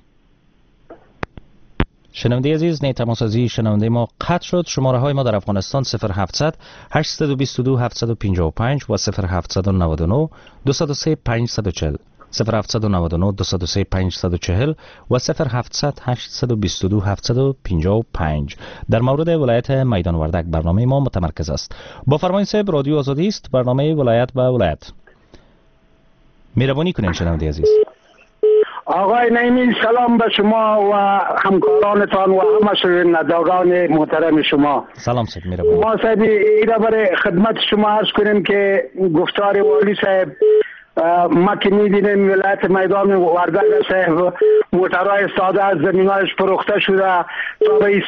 شنونده عزیز، نه تماسازی شنونده ما قطع شد. شماره های ما در افغانستان صفر هفتصد هشتصد و بیست و دو هفتصد و پنجاه و پنج و صفر هفتصد و نود و نه دویست و سه پانصد و چهل صفر هفت نه نه دو صفر سه پنج چهار صفر و صفر هفتصد هشتصد و بیست و دو هفتصد و پنجاه و پنج. در مورد ولایت میدان وردک برنامه ما متمرکز است. با فرمایش صاحب رادیو آزادی است، برنامه ولایت به ولایت. مهربانی کنین شنونده عزیز. آقای نعیمی سلام به شما و همکارانتان و همه شنوندگان محترم شما. سلام صاحب مهربانی. ما صاحب ایرا برای خدمت شما عرض کنیم که گفتار والی صاحب ما که می‌بینیم ولایت میدان وردک صاحب موترهای ساده از زمینایش فروخته شده تا رئیس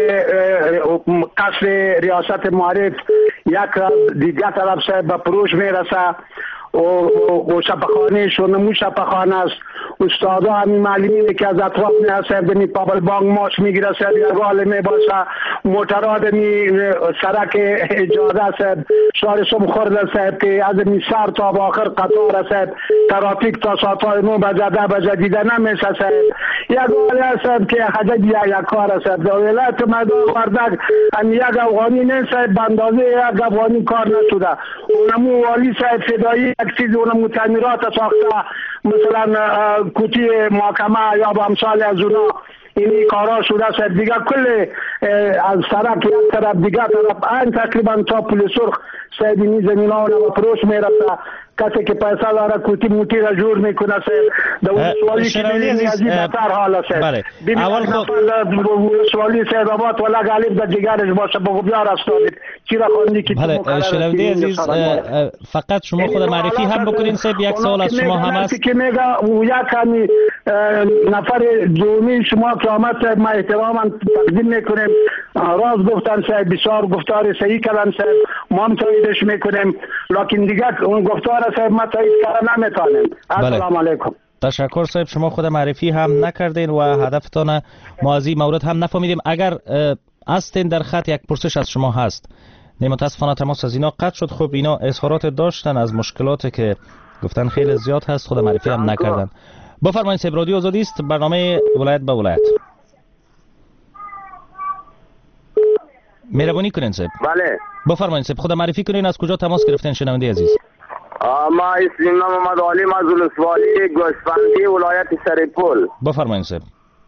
قصر ریاست معارف یک دیگر طرف صاحب به فروش میرسه و شفاخانه و نمو شفاخانه است. استادا همین معلمینی که از اطراف میاد صاحب دمی پابل بانک ماش میگیره صاحب یا رال میباسه موترها دمی سرک اجازه صاحب شهر سم خورده صاحب که از می سر تا با آخر قطار صاحب ترافیک تا ساعتهای نو بجه ده بجه دیده نمیشه صاحب. یک حالی صاحب که حجج یک کار صاحب در ولایت میدان وردک هم یک افغانی نیست صاحب به اندازه یک افغانی کار نشده. اونمو والی صاحب فدایی یک چیز اونمو تعمیرات ساخته مثلا کوتی محکمه یا به امثال از اونا اینی کارا شده صاحب دیگه کل از سرک یک طرف دیگه طرف این تقریبا تا پل سرخ صاحب اینی زمین ها و فروش میرسه. کسی که پیسه داره کوتی موتی را جور میکنه صاحب در سوالی که نیازی بهتر حال صاحب. بله اول خود سوالی صاحب آباد ولا غالب در جگرش باشه بگو بیار استادید چی را خوندی که بله شنونده عزیز فقط شما خود معرفی هم بکنین صاحب. یک سوال از شما هم است که میگه یک همی نفر دومی شما که آمد صاحب ما احتراما تقدیم میکنیم. راز گفتن صاحب بسیار گفتار صحیح کردن صاحب ما هم تاییدش میکنیم لکن دیگه اون گفتار صاحب ما تایید کردن نمیتونیم. السلام علیکم. تشکر صاحب شما خود معرفی هم نکردین و هدفتان ما از این مورد هم نفهمیدیم. اگر هستین در خط یک پرسش از شما هست. متاسفانه تماس از اینا قطع شد. خب اینا اظهارات داشتن از مشکلاتی که گفتن خیلی زیاد هست خود معرفی هم نکردن. بفرمایید صاحب رادیو آزادی است برنامه ولایت به ولایت. مهربانی کنین صاحب. بله بفرمایید صاحب خود معرفی کنین از کجا تماس گرفتین شنونده عزیز. ما اسم محمد علی مزول سوالی گوسفندی ولایت سرپل. بفرمایید صاحب.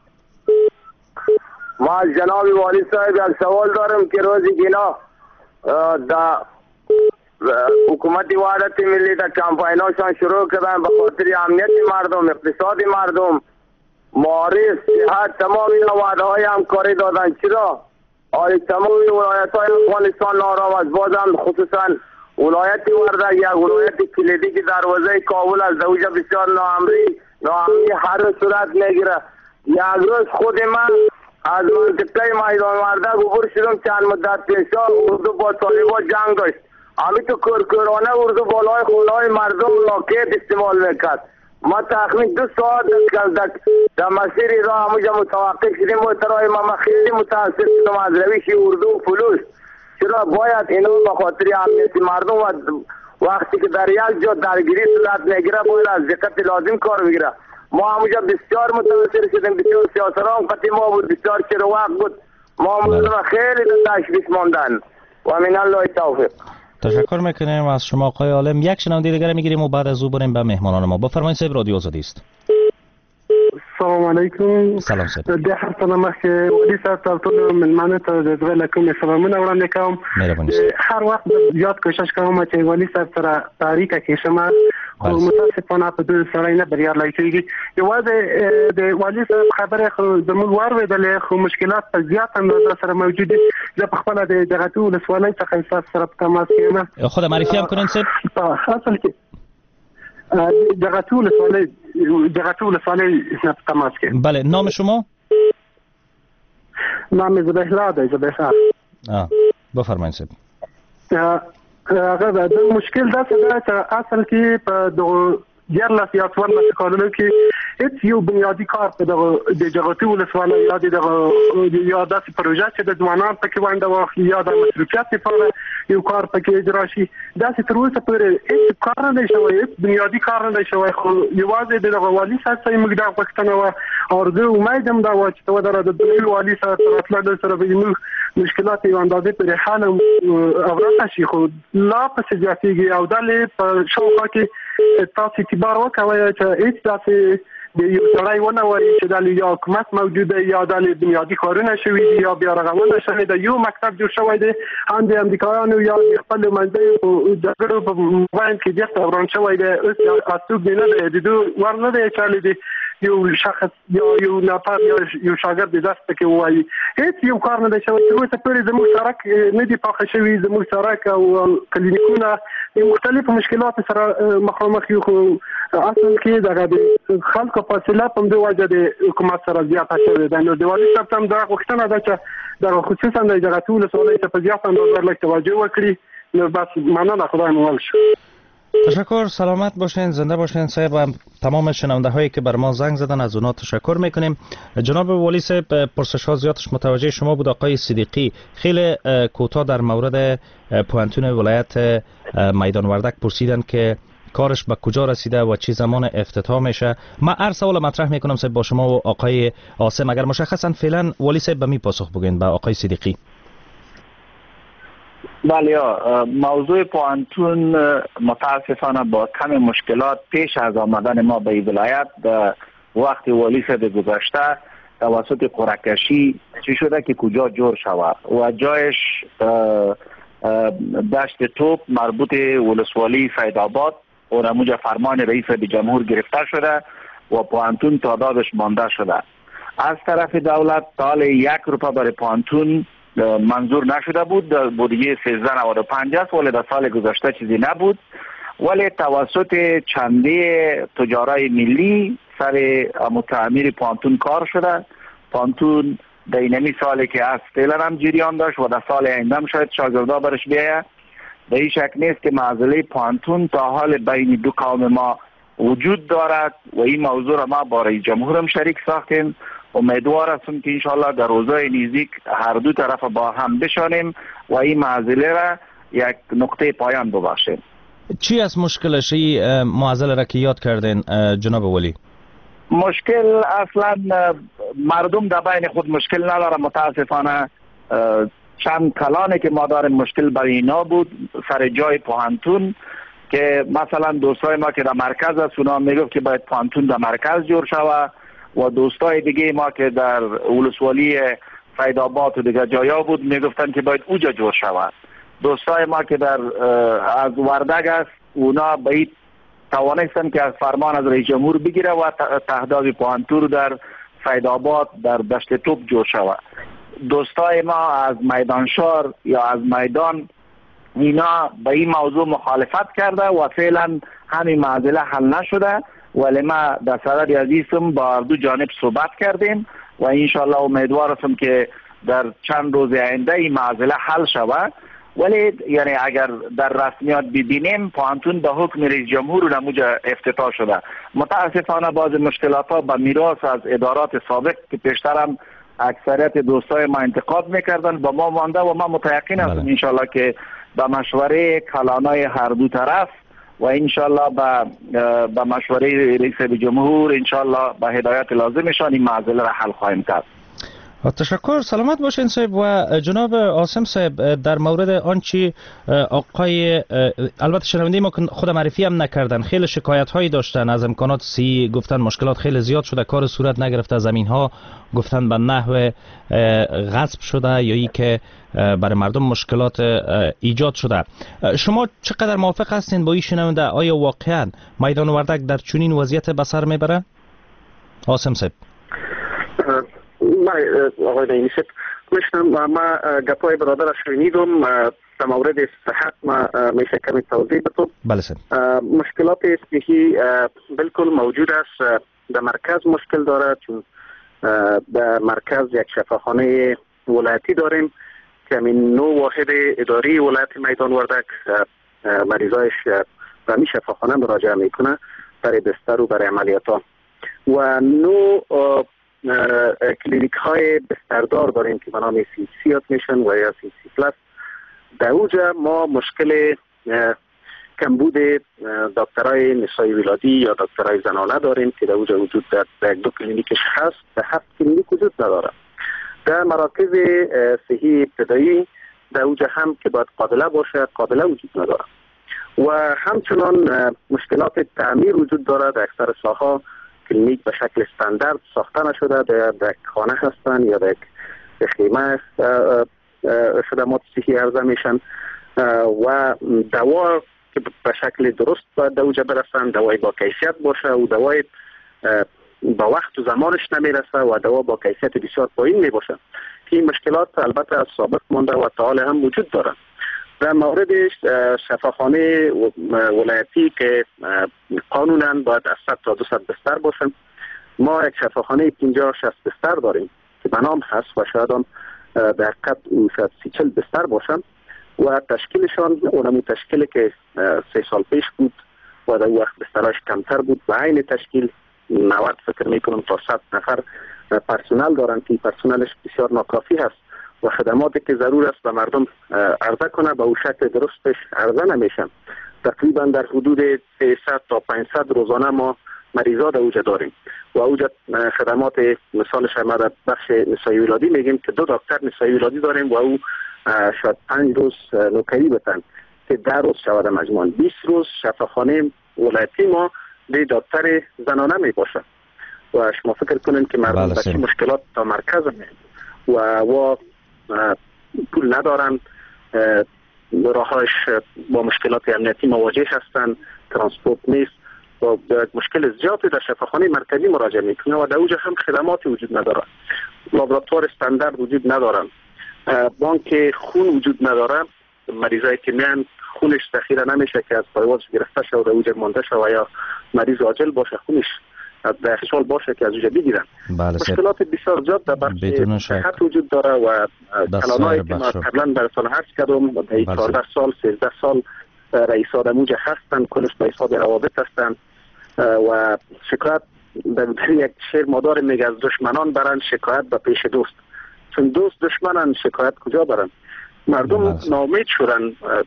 ما از جناب والی صاحب یک سوال دارم که روزی که اینا دا حکومت وحدت ملی دا کمپایناشان شروع کردن به خاطر امنیت مردم اقتصاد مردم معارف صحت تمام اینا وعده های همکاری دادن. چرا آیا تمام ولایت های افغانستان نارام است؟ بازم خصوصا ولایت وردک یک ولایت کلیدی که دروازه کابل از دوجه بسیار ناامنی ناامنی هر صورت میگیره. یک روز خود من از منطقه میدان وردک عبور شدم چند مدت پیشا اردو با طالبا جنگ داشت. همین تو کرکرانه اردو بالای خونه‌های مردم لاکت استعمال میکرد. ما تقریبا دو ساعت در مسیر راه همونجا متوقف شدیم. محترم ما خیلی متاسف شدم از روش اردو و فلوس. چرا باید اینو به خاطر امنیت مردم و وقتی که در یک جا درگیری صورت میگیره باید از دقت لازم کار بگیره. ما همونجا بسیار متاثر شدیم. بسیار سیاسران قطعی ما بود بسیار چروق بود. ما مردم خیلی در تشویش ماندن و من الله توفیق. تشکر میکنیم از شما آقای عالم. یک شنونده دیگر میگیریم و بعد از او بریم به مهمانان ما. بفرمایید صاحب رادیو آزادی است. السلام علیکم. سلام صاحب. د هر څه مخکې ولی صاحب ته ټول مننه ته د زړه له کومې سلامونه وړاندې کوم. هر وخت زیات کوشش کوم چې ولی صاحب سره تاریخ کې شمه خو متاسفانه په دې سره نه بریالي کېږي. یوازې د ولی صاحب خبره خو زموږ واورېدلې خو مشکلات په زیات اندازه سره موجود دي. زه په خپله د دغه ولسوالۍ څخه احساس سره په تماس یم. خود معرفی هم کنین صاحب. اصل کې دغه ولسوالۍ دغه ولسوالۍ نه په تماس کې. بله نام شما؟ نام زبیح‌الله دی. زبیح‌الله. آه بفرمایید صاحب. هغه د مشکل دا څه ده چې اصل کې په دغه دیارلس یا څوارلس کالونو کې هیڅ یو بنیادي کار په دغه د جغتي ولسوالۍ یا دغه یا داسې پروژه چې د ځوانانو پکې ونډه واخلي یا د مصروفیت لپاره یو کار پکې اجرا شي داسې تر اوسه پورې هیڅ کار نه دی شوی. هیڅ بنیادي کار نه دی شوی. خو یوازې د دغه والي صاحب څخه موږ دا غوښتنه وه او زه امید هم دا وه چې ته ودره د دوی والي صاحب سره راتللو سره به زموږ مشکلات یو اندازې پورې حل او راته شي. خو لا پسې زیاتېږي او دا په شاوخوا کې تاسو اعتبار وکوي چې هیڅ داسې د یو سړی ونه وایي چې د یا حکومت موجوده یا د بنیادي کارونه شوي دي یا بیا رغونه شوې ده. یو مکتب جوړ شوی دی هم د امریکایانو یا د خپل منځي په جګړو په وړاندې کې بیرته وران شوی دی. اوس اسوب نه دی د دوه ور نه دی چې دی یو شخص یا یو نفر یا یو شاګرد د داسته کې وایي هیڅ یو کار نه دی شوی. تر اوسه پورې زموږ سرک نه دی پاخه شوی، زموږ سرک او کلینیکونه مختلف مشکلات سره مخامخ یو. خو اصل کې دغه د خلکو فاصله په دې وجه د حکومت سره زیاته شوې ده. نو د والي صاحب ته دا غوښتنه ده چې د خصوصا د دغه ټول سوالات په زیات اندازه لږ توجه وکړي. نو بس مننه، خدای مو ول شو. تشکر، سلامت باشین، زنده باشین صاحب و تمام شنونده هایی که بر ما زنگ زدن از اونا تشکر میکنیم. جناب والی صاحب، پرسش ها زیادش متوجه شما بود. آقای صدیقی خیلی کوتاه در مورد پوهنتون ولایت میدان وردک پرسیدن که کارش به کجا رسیده و چه زمان افتتاح میشه. من هر سوال مطرح میکنم صاحب با شما و آقای عاصم، اگر مشخصا فعلا والی صاحب به می پاسخ بگین به آقای صدیقی. بله، موضوع پوهنتون متاسفانه با کم مشکلات پیش از آمدن ما به این ولایت در وقت والی صاحب گذشته توسط قرعه‌کشی چی شده که کجا جور شود و جایش دشت توپ مربوط ولسوالی سیدآباد و نموجه فرمان رئیس جمهور گرفته شده و پوهنتون تعدادش مانده شده. از طرف دولت تا یک روپیه برای پوهنتون منظور نشده بود. در بودجه سیزده نود و پنج است، ولی در سال گذشته چیزی نبود. ولی توسط چنده تجارای ملی سر تعمیر پوهنتون کار شده. پوهنتون در اینمی سالی که از فعلا هم جریان داشت و در سال آینده هم شاید شاگردا برش بیاید. در این شک نیست که معضله پوهنتون تا حال بین دو قوم ما وجود دارد و این موضوع را ما با رئیس جمهور هم شریک ساختیم. امیدوار هستم که انشالله در روزهای نزدیک هر دو طرف با هم بشانیم و این معضله را یک نقطه پایان ببخشیم. چی از مشکلش این معضله را که یاد کردین جناب ولی؟ مشکل اصلا مردم در بین خود مشکل نداره. متاسفانه چند کلانی که ما داریم مشکل برای اینا بود سر جای پوهنتون، که مثلا دوستای ما که در مرکز است اونا میگفت که باید پوهنتون در مرکز جور شود و دوستای دیگه ما که در ولسوالی سیدآباد و دیگه جایا بود میگفتن که باید اوجا جور شود. دوستای ما که در از وردک است اونا باید توانستن که از فرمان از رئیس جمهور بگیره و تهداب پوهنتون در سیدآباد در دشت توپ جور شود. دوستای ما از میدان شهر یا از میدان اینا به این موضوع مخالفت کرده و فعلا همین معضله حل نشده، ولی ما در صدد عزیزم با دو جانب صحبت کردیم و انشالله امیدوار هستم که در چند روز آینده این معضله حل شود. ولی یعنی اگر در رسمیات ببینیم پوهنتون به حکم رئیس جمهور نموجه افتتاح شده. متاسفانه بعض مشکلات ها به میراث از ادارات سابق که پیشتر هم اکثریت دوستای ما انتقاد میکردن با ما مانده و ما متیقن هستم انشالله که به مشوره کلانای هر دو طرف و انشالله با با مشوره رئیس جمهور انشالله با هدایت لازمشان این معضله را حل خواهیم کرد. تشکر، سلامت باشین صاحب. و جناب عاصم صاحب در مورد آنچه آقای البته شنونده ما خود معرفی هم نکردن، خیلی شکایت هایی داشتن از امکانات سی، گفتن مشکلات خیلی زیاد شده، کار صورت نگرفته، زمین ها گفتن به نحو غصب شده یا ای که برای مردم مشکلات ایجاد شده. شما چقدر موافق هستین با این شنونده؟ آیا واقعا میدان وردک در چنین وضعیت به سر میبره؟ عاصم صاحب. بله آقای نعیمی صاحب، میشنم. ما گپای برادر شنیدم در مورد صحت. ما میشه کمی توضیح بدم. بله صاحب. مشکلات صحی بالکل موجود است. در مرکز مشکل داره، چون در مرکز یک شفاخانه ولایتی داریم که همین نو واحد اداری ولایت میدان وردک مریضایش به می شفاخانه مراجعه میکنه برای بستر و برای عملیات ها و نو کلینیک های بستردار داریم که به نام سی سی میشن و یا سی سی پلاس. در اوجا ما مشکل کمبود دکترای نسای ولادی یا دکترای زنانه داریم که در اوجا وجود در دو کلینیکش هست، در هفت کلینیک وجود نداره. در مراکز صحی ابتدایی در اوجا هم که باید قابله باشه قابله وجود نداره و همچنان مشکلات تعمیر وجود دارد. اکثر ساحات کلینیک به شکل استاندارد ساخته نشده، در یک خانه هستند یا در یک خیمه خدمات صحی عرضه میشن و دوا که به شکل درست باید دوجه برسن، دوای با کیفیت باشه و دوای با وقت و زمانش نمیرسه و دوا با کیفیت بسیار پایین می باشه. این مشکلات البته از سابق مانده و تا حال هم وجود دارد. در مورد شفاخانه ولایتی که قانونا باید از صد تا دویست بستر باشن، ما یک شفاخانه پنجاه شصت بستر داریم که بنام هست و شاید هم در حقیقت شاید سی چل بستر باشن و تشکیلشان اونمی تشکیلی که سه سال پیش بود و در وقت بستراش کمتر بود و عین تشکیل نود فکر میکنم تا صد نفر پرسنل دارن که پرسنلش بسیار ناکافی هست و خدماتی که ضرور است به مردم عرضه کنه به او شکل درستش عرضه نمیشن. تقریبا در حدود سیصد تا پانصد روزانه ما مریضات اوجه داریم و اوجه خدمات مثالش ما در بخش نسایی ولادی میگیم که دو دکتر نسایی ولادی داریم و او شاید پنج روز نوکری بتن که ده روز شود مجموعاً بیست روز شفاخانه ولایتی ما به دکتر زنانه می باشه و شما فکر کنین که مردم به چه مشکلات تا مرکز می و و پول ندارن، راهاش با مشکلات امنیتی مواجه هستند، ترانسپورت نیست و مشکل زیادی در شفاخانه مرکزی مراجعه میکنه و در اوجه هم خدماتی وجود نداره، لابراتوار استاندارد وجود ندارن، بانک خون وجود نداره، مریضایی که میان خونش ذخیره نمیشه که از پایواز گرفته شه و در اوجه مانده شه و یا مریض عاجل باشه خونش در احتمال باشه که از اوجه بگیرن. بله مشکلات بسیار زیاد در بخش صحت وجود داره و کلانایی که ما قبلا در سال هشت کردم در چهارده سال سیزده سال رئیس آدموجه هستن، کلش به حساب روابط هستن و شکایت در یک شعر مادار میگه از دشمنان برن شکایت به پیش دوست، چون دوست دشمنن شکایت کجا برن. مردم ناامید شدن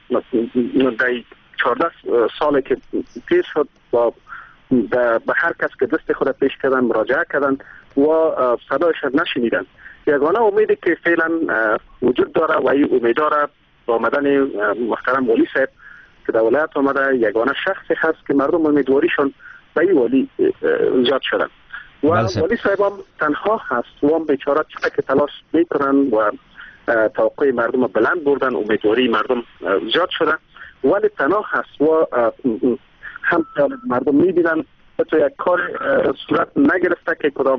در چهارده سالی که پیش شد با به هر کس که دست خود پیش کردن مراجعه کردن و صدایش نشنیدن. یگانه امیدی که فعلا وجود داره و این امید داره با آمدن محترم والی صاحب که در ولایت آمده، یگانه شخصی هست که مردم امیدواریشان به این والی زیاد شدن و والی صاحب هم تنها هست و هم بیچاره چطور که تلاش میکنن و توقع مردم بلند بردن، امیدواری مردم زیاد شدن ولی تنها هست و هم مردم میبینن تو یک کار صورت نگرفته که کدام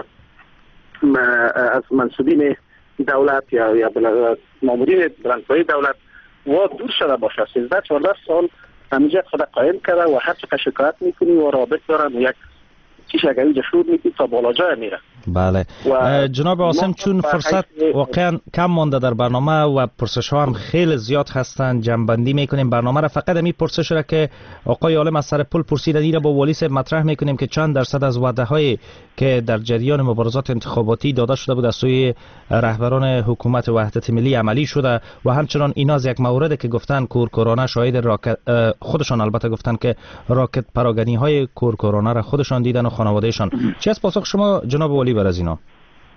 از منصوبین دولت یا یا مامورین بلندپایه دولت و دور شده باشه. سیزده چهارده سال همینجا خود قایم کرده و هر چقدر شکایت میکنی و رابط دارن و یک چیش اگر اینجا شروع میکنی تا بالا جای میره. بله جناب عاصم، چون فرصت واقعا کم مانده در برنامه و پرسش ها هم خیلی زیاد هستند، جنبندی میکنیم برنامه را. فقط همین پرسش را که آقای عالم از سر پل پرسیدن این را با والی صاحب مطرح میکنیم که چند درصد از وعده هایی که در جریان مبارزات انتخاباتی داده شده بود از سوی رهبران حکومت وحدت ملی عملی شده و همچنان اینا از یک مورد که گفتن کورکورانه شاهد راکت، خودشان البته گفتن که راکت پراگنی های کورکورانه را خودشان دیدن و خانوادهشان. چه از پاسخ شما جناب والی بر از اینا؟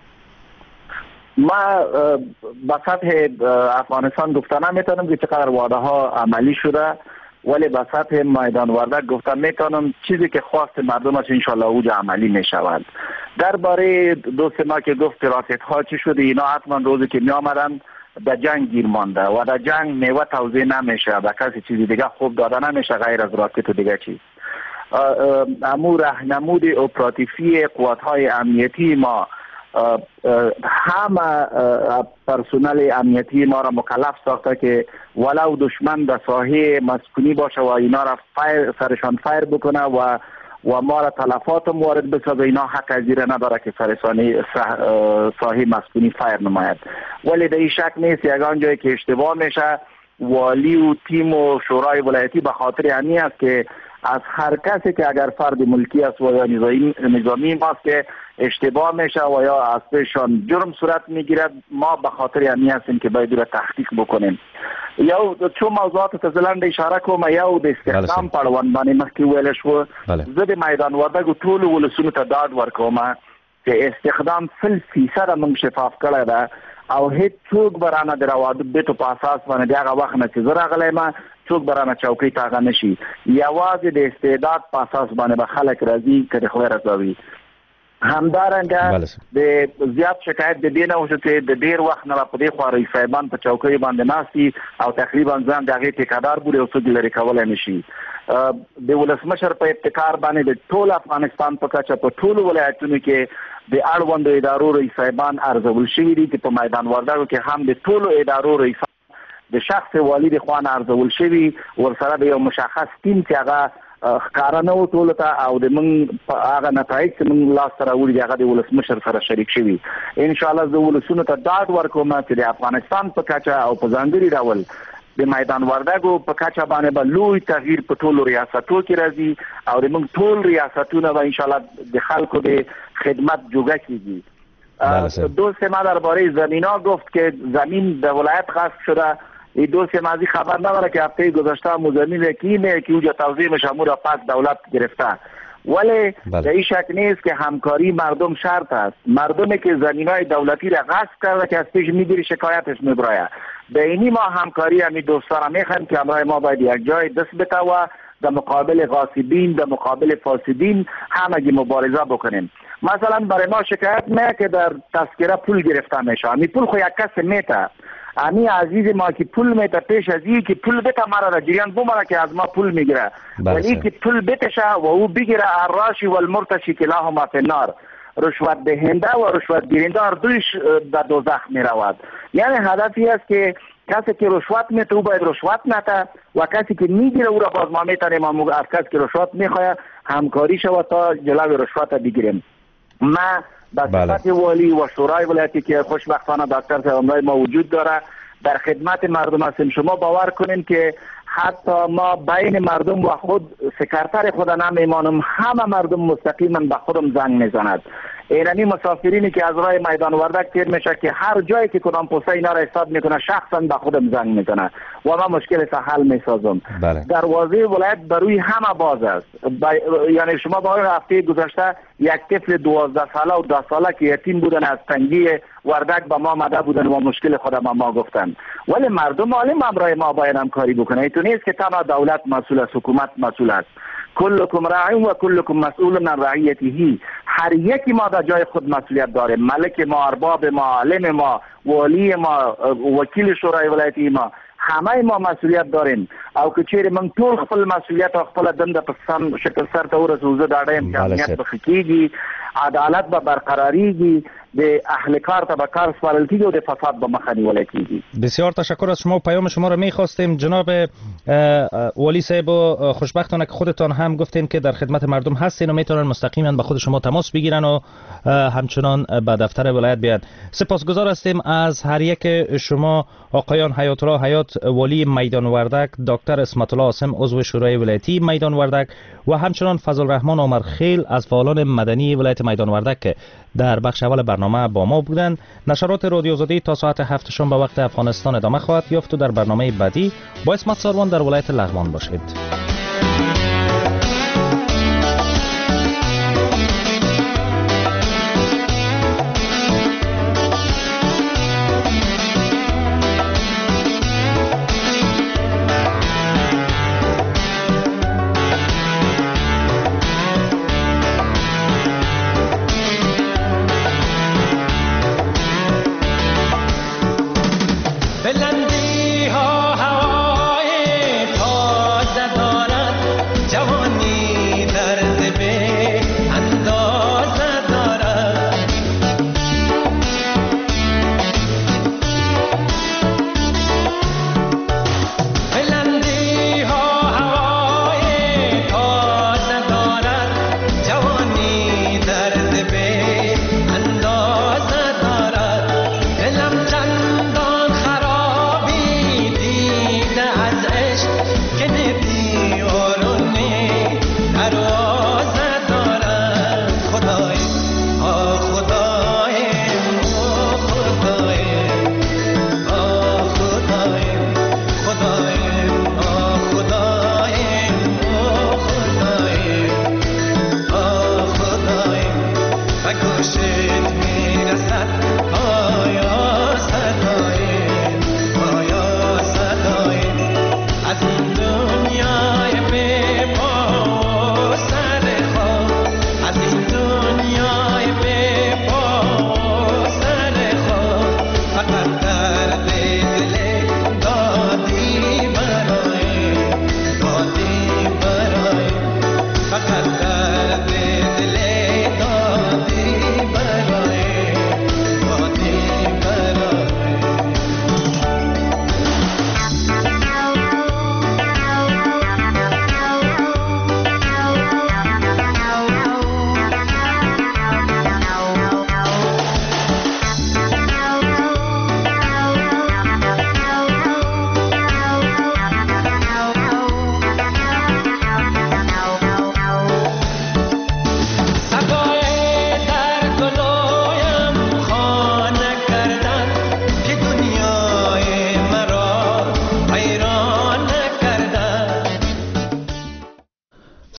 ما به سطح افغانستان گفتن نمیتونم که چقدر وعده ها عملی شده، ولی به سطح میدان وردک گفتن میتونم چیزی که خواست مردم است انشالله اوج عملی میشود. درباره دوست ما که گفت راکت ها چی شده، اینا حتما روزی که می آمدن در جنگ گیر مانده و در جنگ میوه توزیع نمیشه، به کسی چیزی دیگه خوب داده نمیشه غیر از راکت و دیگه چیز. امور راهنمود اپراتیفی قوات های امنیتی ما همه پرسنل امنیتی ما را مکلف ساخته که ولو دشمن در ساحه مسکونی باشه و اینا را فایر سرشان فایر بکنه و و ما را تلفات وارد بسازه، اینا حق از زیر نداره که سرسانی ساحه مسکونی فایر نماید. ولی در این شک نیست یگان جایی که اشتباه میشه والی و تیم و شورای ولایتی به خاطر همین است که از هر کسی که اگر فرد ملکی است و یا نظامی نظامی ماست که اشتباه میشه و یا از پیشان جرم صورت میگیرد، ما به خاطر همین هستیم که باید را تحقیق بکنیم. یا چون موضوعات تزلند اشاره کوم یا د استخدام پړوند باندې مخکې ویل شو، زه د میدان وردګو ټول ولسونو ته داد ورکوم چې استخدام سل فیصد موږ شفاف کړی ده او هیڅ څوک برانه د روابطو په اساس باندې هغه وخت نه چې زه راغلی ما څوک برانه چوکۍ تاغه نشي یوازې د استعداد په اساس باندې به خلک راځي که د خدای رضا وي. همدارنګه د زیات شکایت د دې نه وشو چې د ډیر وخت نه په دې خوا رئیس صاحبان په چوکۍ باندې ناستي او تقریبا ځان د هغې ټیکادار بولي او څوک لرې کولی نشي. د ولسمشر په ابتکار باندې د ټول افغانستان په کچه په ټولو ولایتونو کې د اړوندو ادارو رئیس صاحبان ارزول شوي دي چې په میدان وردګو کې هم د ټولو ادارو رئیس د شخص والی د خوا نه ارزول شوي ورسره د یو مشخص ټیم چې هغه ښکاره نه و ټولو ته او د موږ په هغه نتایج چې موږ لاسته راوړي دي هغه د ولسمشر سره شریک شوي. انشاءالله زه ولسونو ته ډاډ ورکوم چې د افغانستان په کچه او په ځانګړي ډول د میدان وردګو په کچه باندې به لوی تغییر په ټولو ریاستو کې راځي او د موږ ټول ریاستونه به انشاءالله د خلکو د خدمت جوګه کیږي. دوست ما درباره زمینا گفت که زمین به ولایت غصب شده. این دوست مازی خبر نداره که هفته گذشته مزمین کیمه که اوجا توضیح مشامور پاک دولت گرفته ولی در این شک نیست که همکاری مردم شرط است. مردمی که زمینای دولتی را غصب کرده که از پیش میگیری شکایتش میبرایه. به اینی ما همکاری همی دوستان میخوایم که همراه ما باید یک جای دست بته و در مقابل غاصبین در مقابل فاسدین همگی مبارزه بکنیم. مثلا برای ما شکایت میه که در تذکره پول گرفته میشه. می پول خو یک کس میته امی عزیز ما که پول میته پیش از این که پول بته مرا را جریان بمره که از ما پول میگیره ولی که پول بتشه و او بگیره الراشی و المرتشی کلاهما فی النار. رشوت دهنده و رشوت گیرنده هر دویش در دوزخ میرود. یعنی هدفی است که کسی که رشوت میته او باید رشوت نته و کسی که میگیره او را باز ما میتونیم از کسی که رشوت میخواه همکاری شود تا جلوی رشوت بگیریم. ما به صفت والی و شورای ولایتی که خوشبختانه دکتر صاحب ما وجود داره در خدمت مردم هستیم. شما باور کنین که حتی ما بین مردم و خود سکرتر خود نمیمانم همه مردم مستقیما به خودم زنگ میزند. ایرانی مسافرینی که از راه میدان وردک تیر میشه که هر جایی که کدام پسته اینا را حساب میکنه شخصا به خودم زنگ میزنه و من مشکل حل میسازم. دروازه ولایت بروی همه باز است. یعنی شما با هفته گذشته یک طفل دوازده ساله و ده ساله که یتیم بودن از تنگی وردک به ما مده بودن و مشکل خود ما, ما گفتن ولی مردم عالم همراه ما باید همکاری بکنه. ایتو نیست که تنها دولت مسئول است حکومت مسئول است. کلکم راع و کلکم مسئول عن رعیته. هر یکی ما در جای خود مسئولیت داریم. ملک ما، ارباب ما، عالم ما، والی ما، وکیل شورای ولایتی ما، همه ما مسئولیت داریم او که چیرې من ټول خپل مسئولیت او خپل دنده په سم شکل سرته ورسوو زه ډاډه یم چې امنیت به ښه کېږي عدالت به برقرارېږي د اهل کار ته به کار سپارل کېږي او د فساد به مخه نیولی کېږي. بسیار تشکر از شما. پیام شما را میخواستیم جناب والی صاحب و خوشبختانه که خودتان هم گفتین که در خدمت مردم هستین و میتونن مستقیما با خود شما تماس بگیرن و همچنان به دفتر ولایت بیاد. سپاسگزار هستیم از هر یک شما آقایان حیات الله حیات والی میدان وردک، دکتر اسمت الله عاصم عضو شورای ولایتی میدان وردک و همچنان فضل الرحمن عمر خیل از فعالان مدنی ولایت میدان وردک که در بخش اول برنامه با ما بودند. نشرات رادیو آزادی تا ساعت هفت شنبه وقت افغانستان ادامه خواهد یافت و در برنامه بعدی با اسمت ساروان در ولایت لغمان باشید.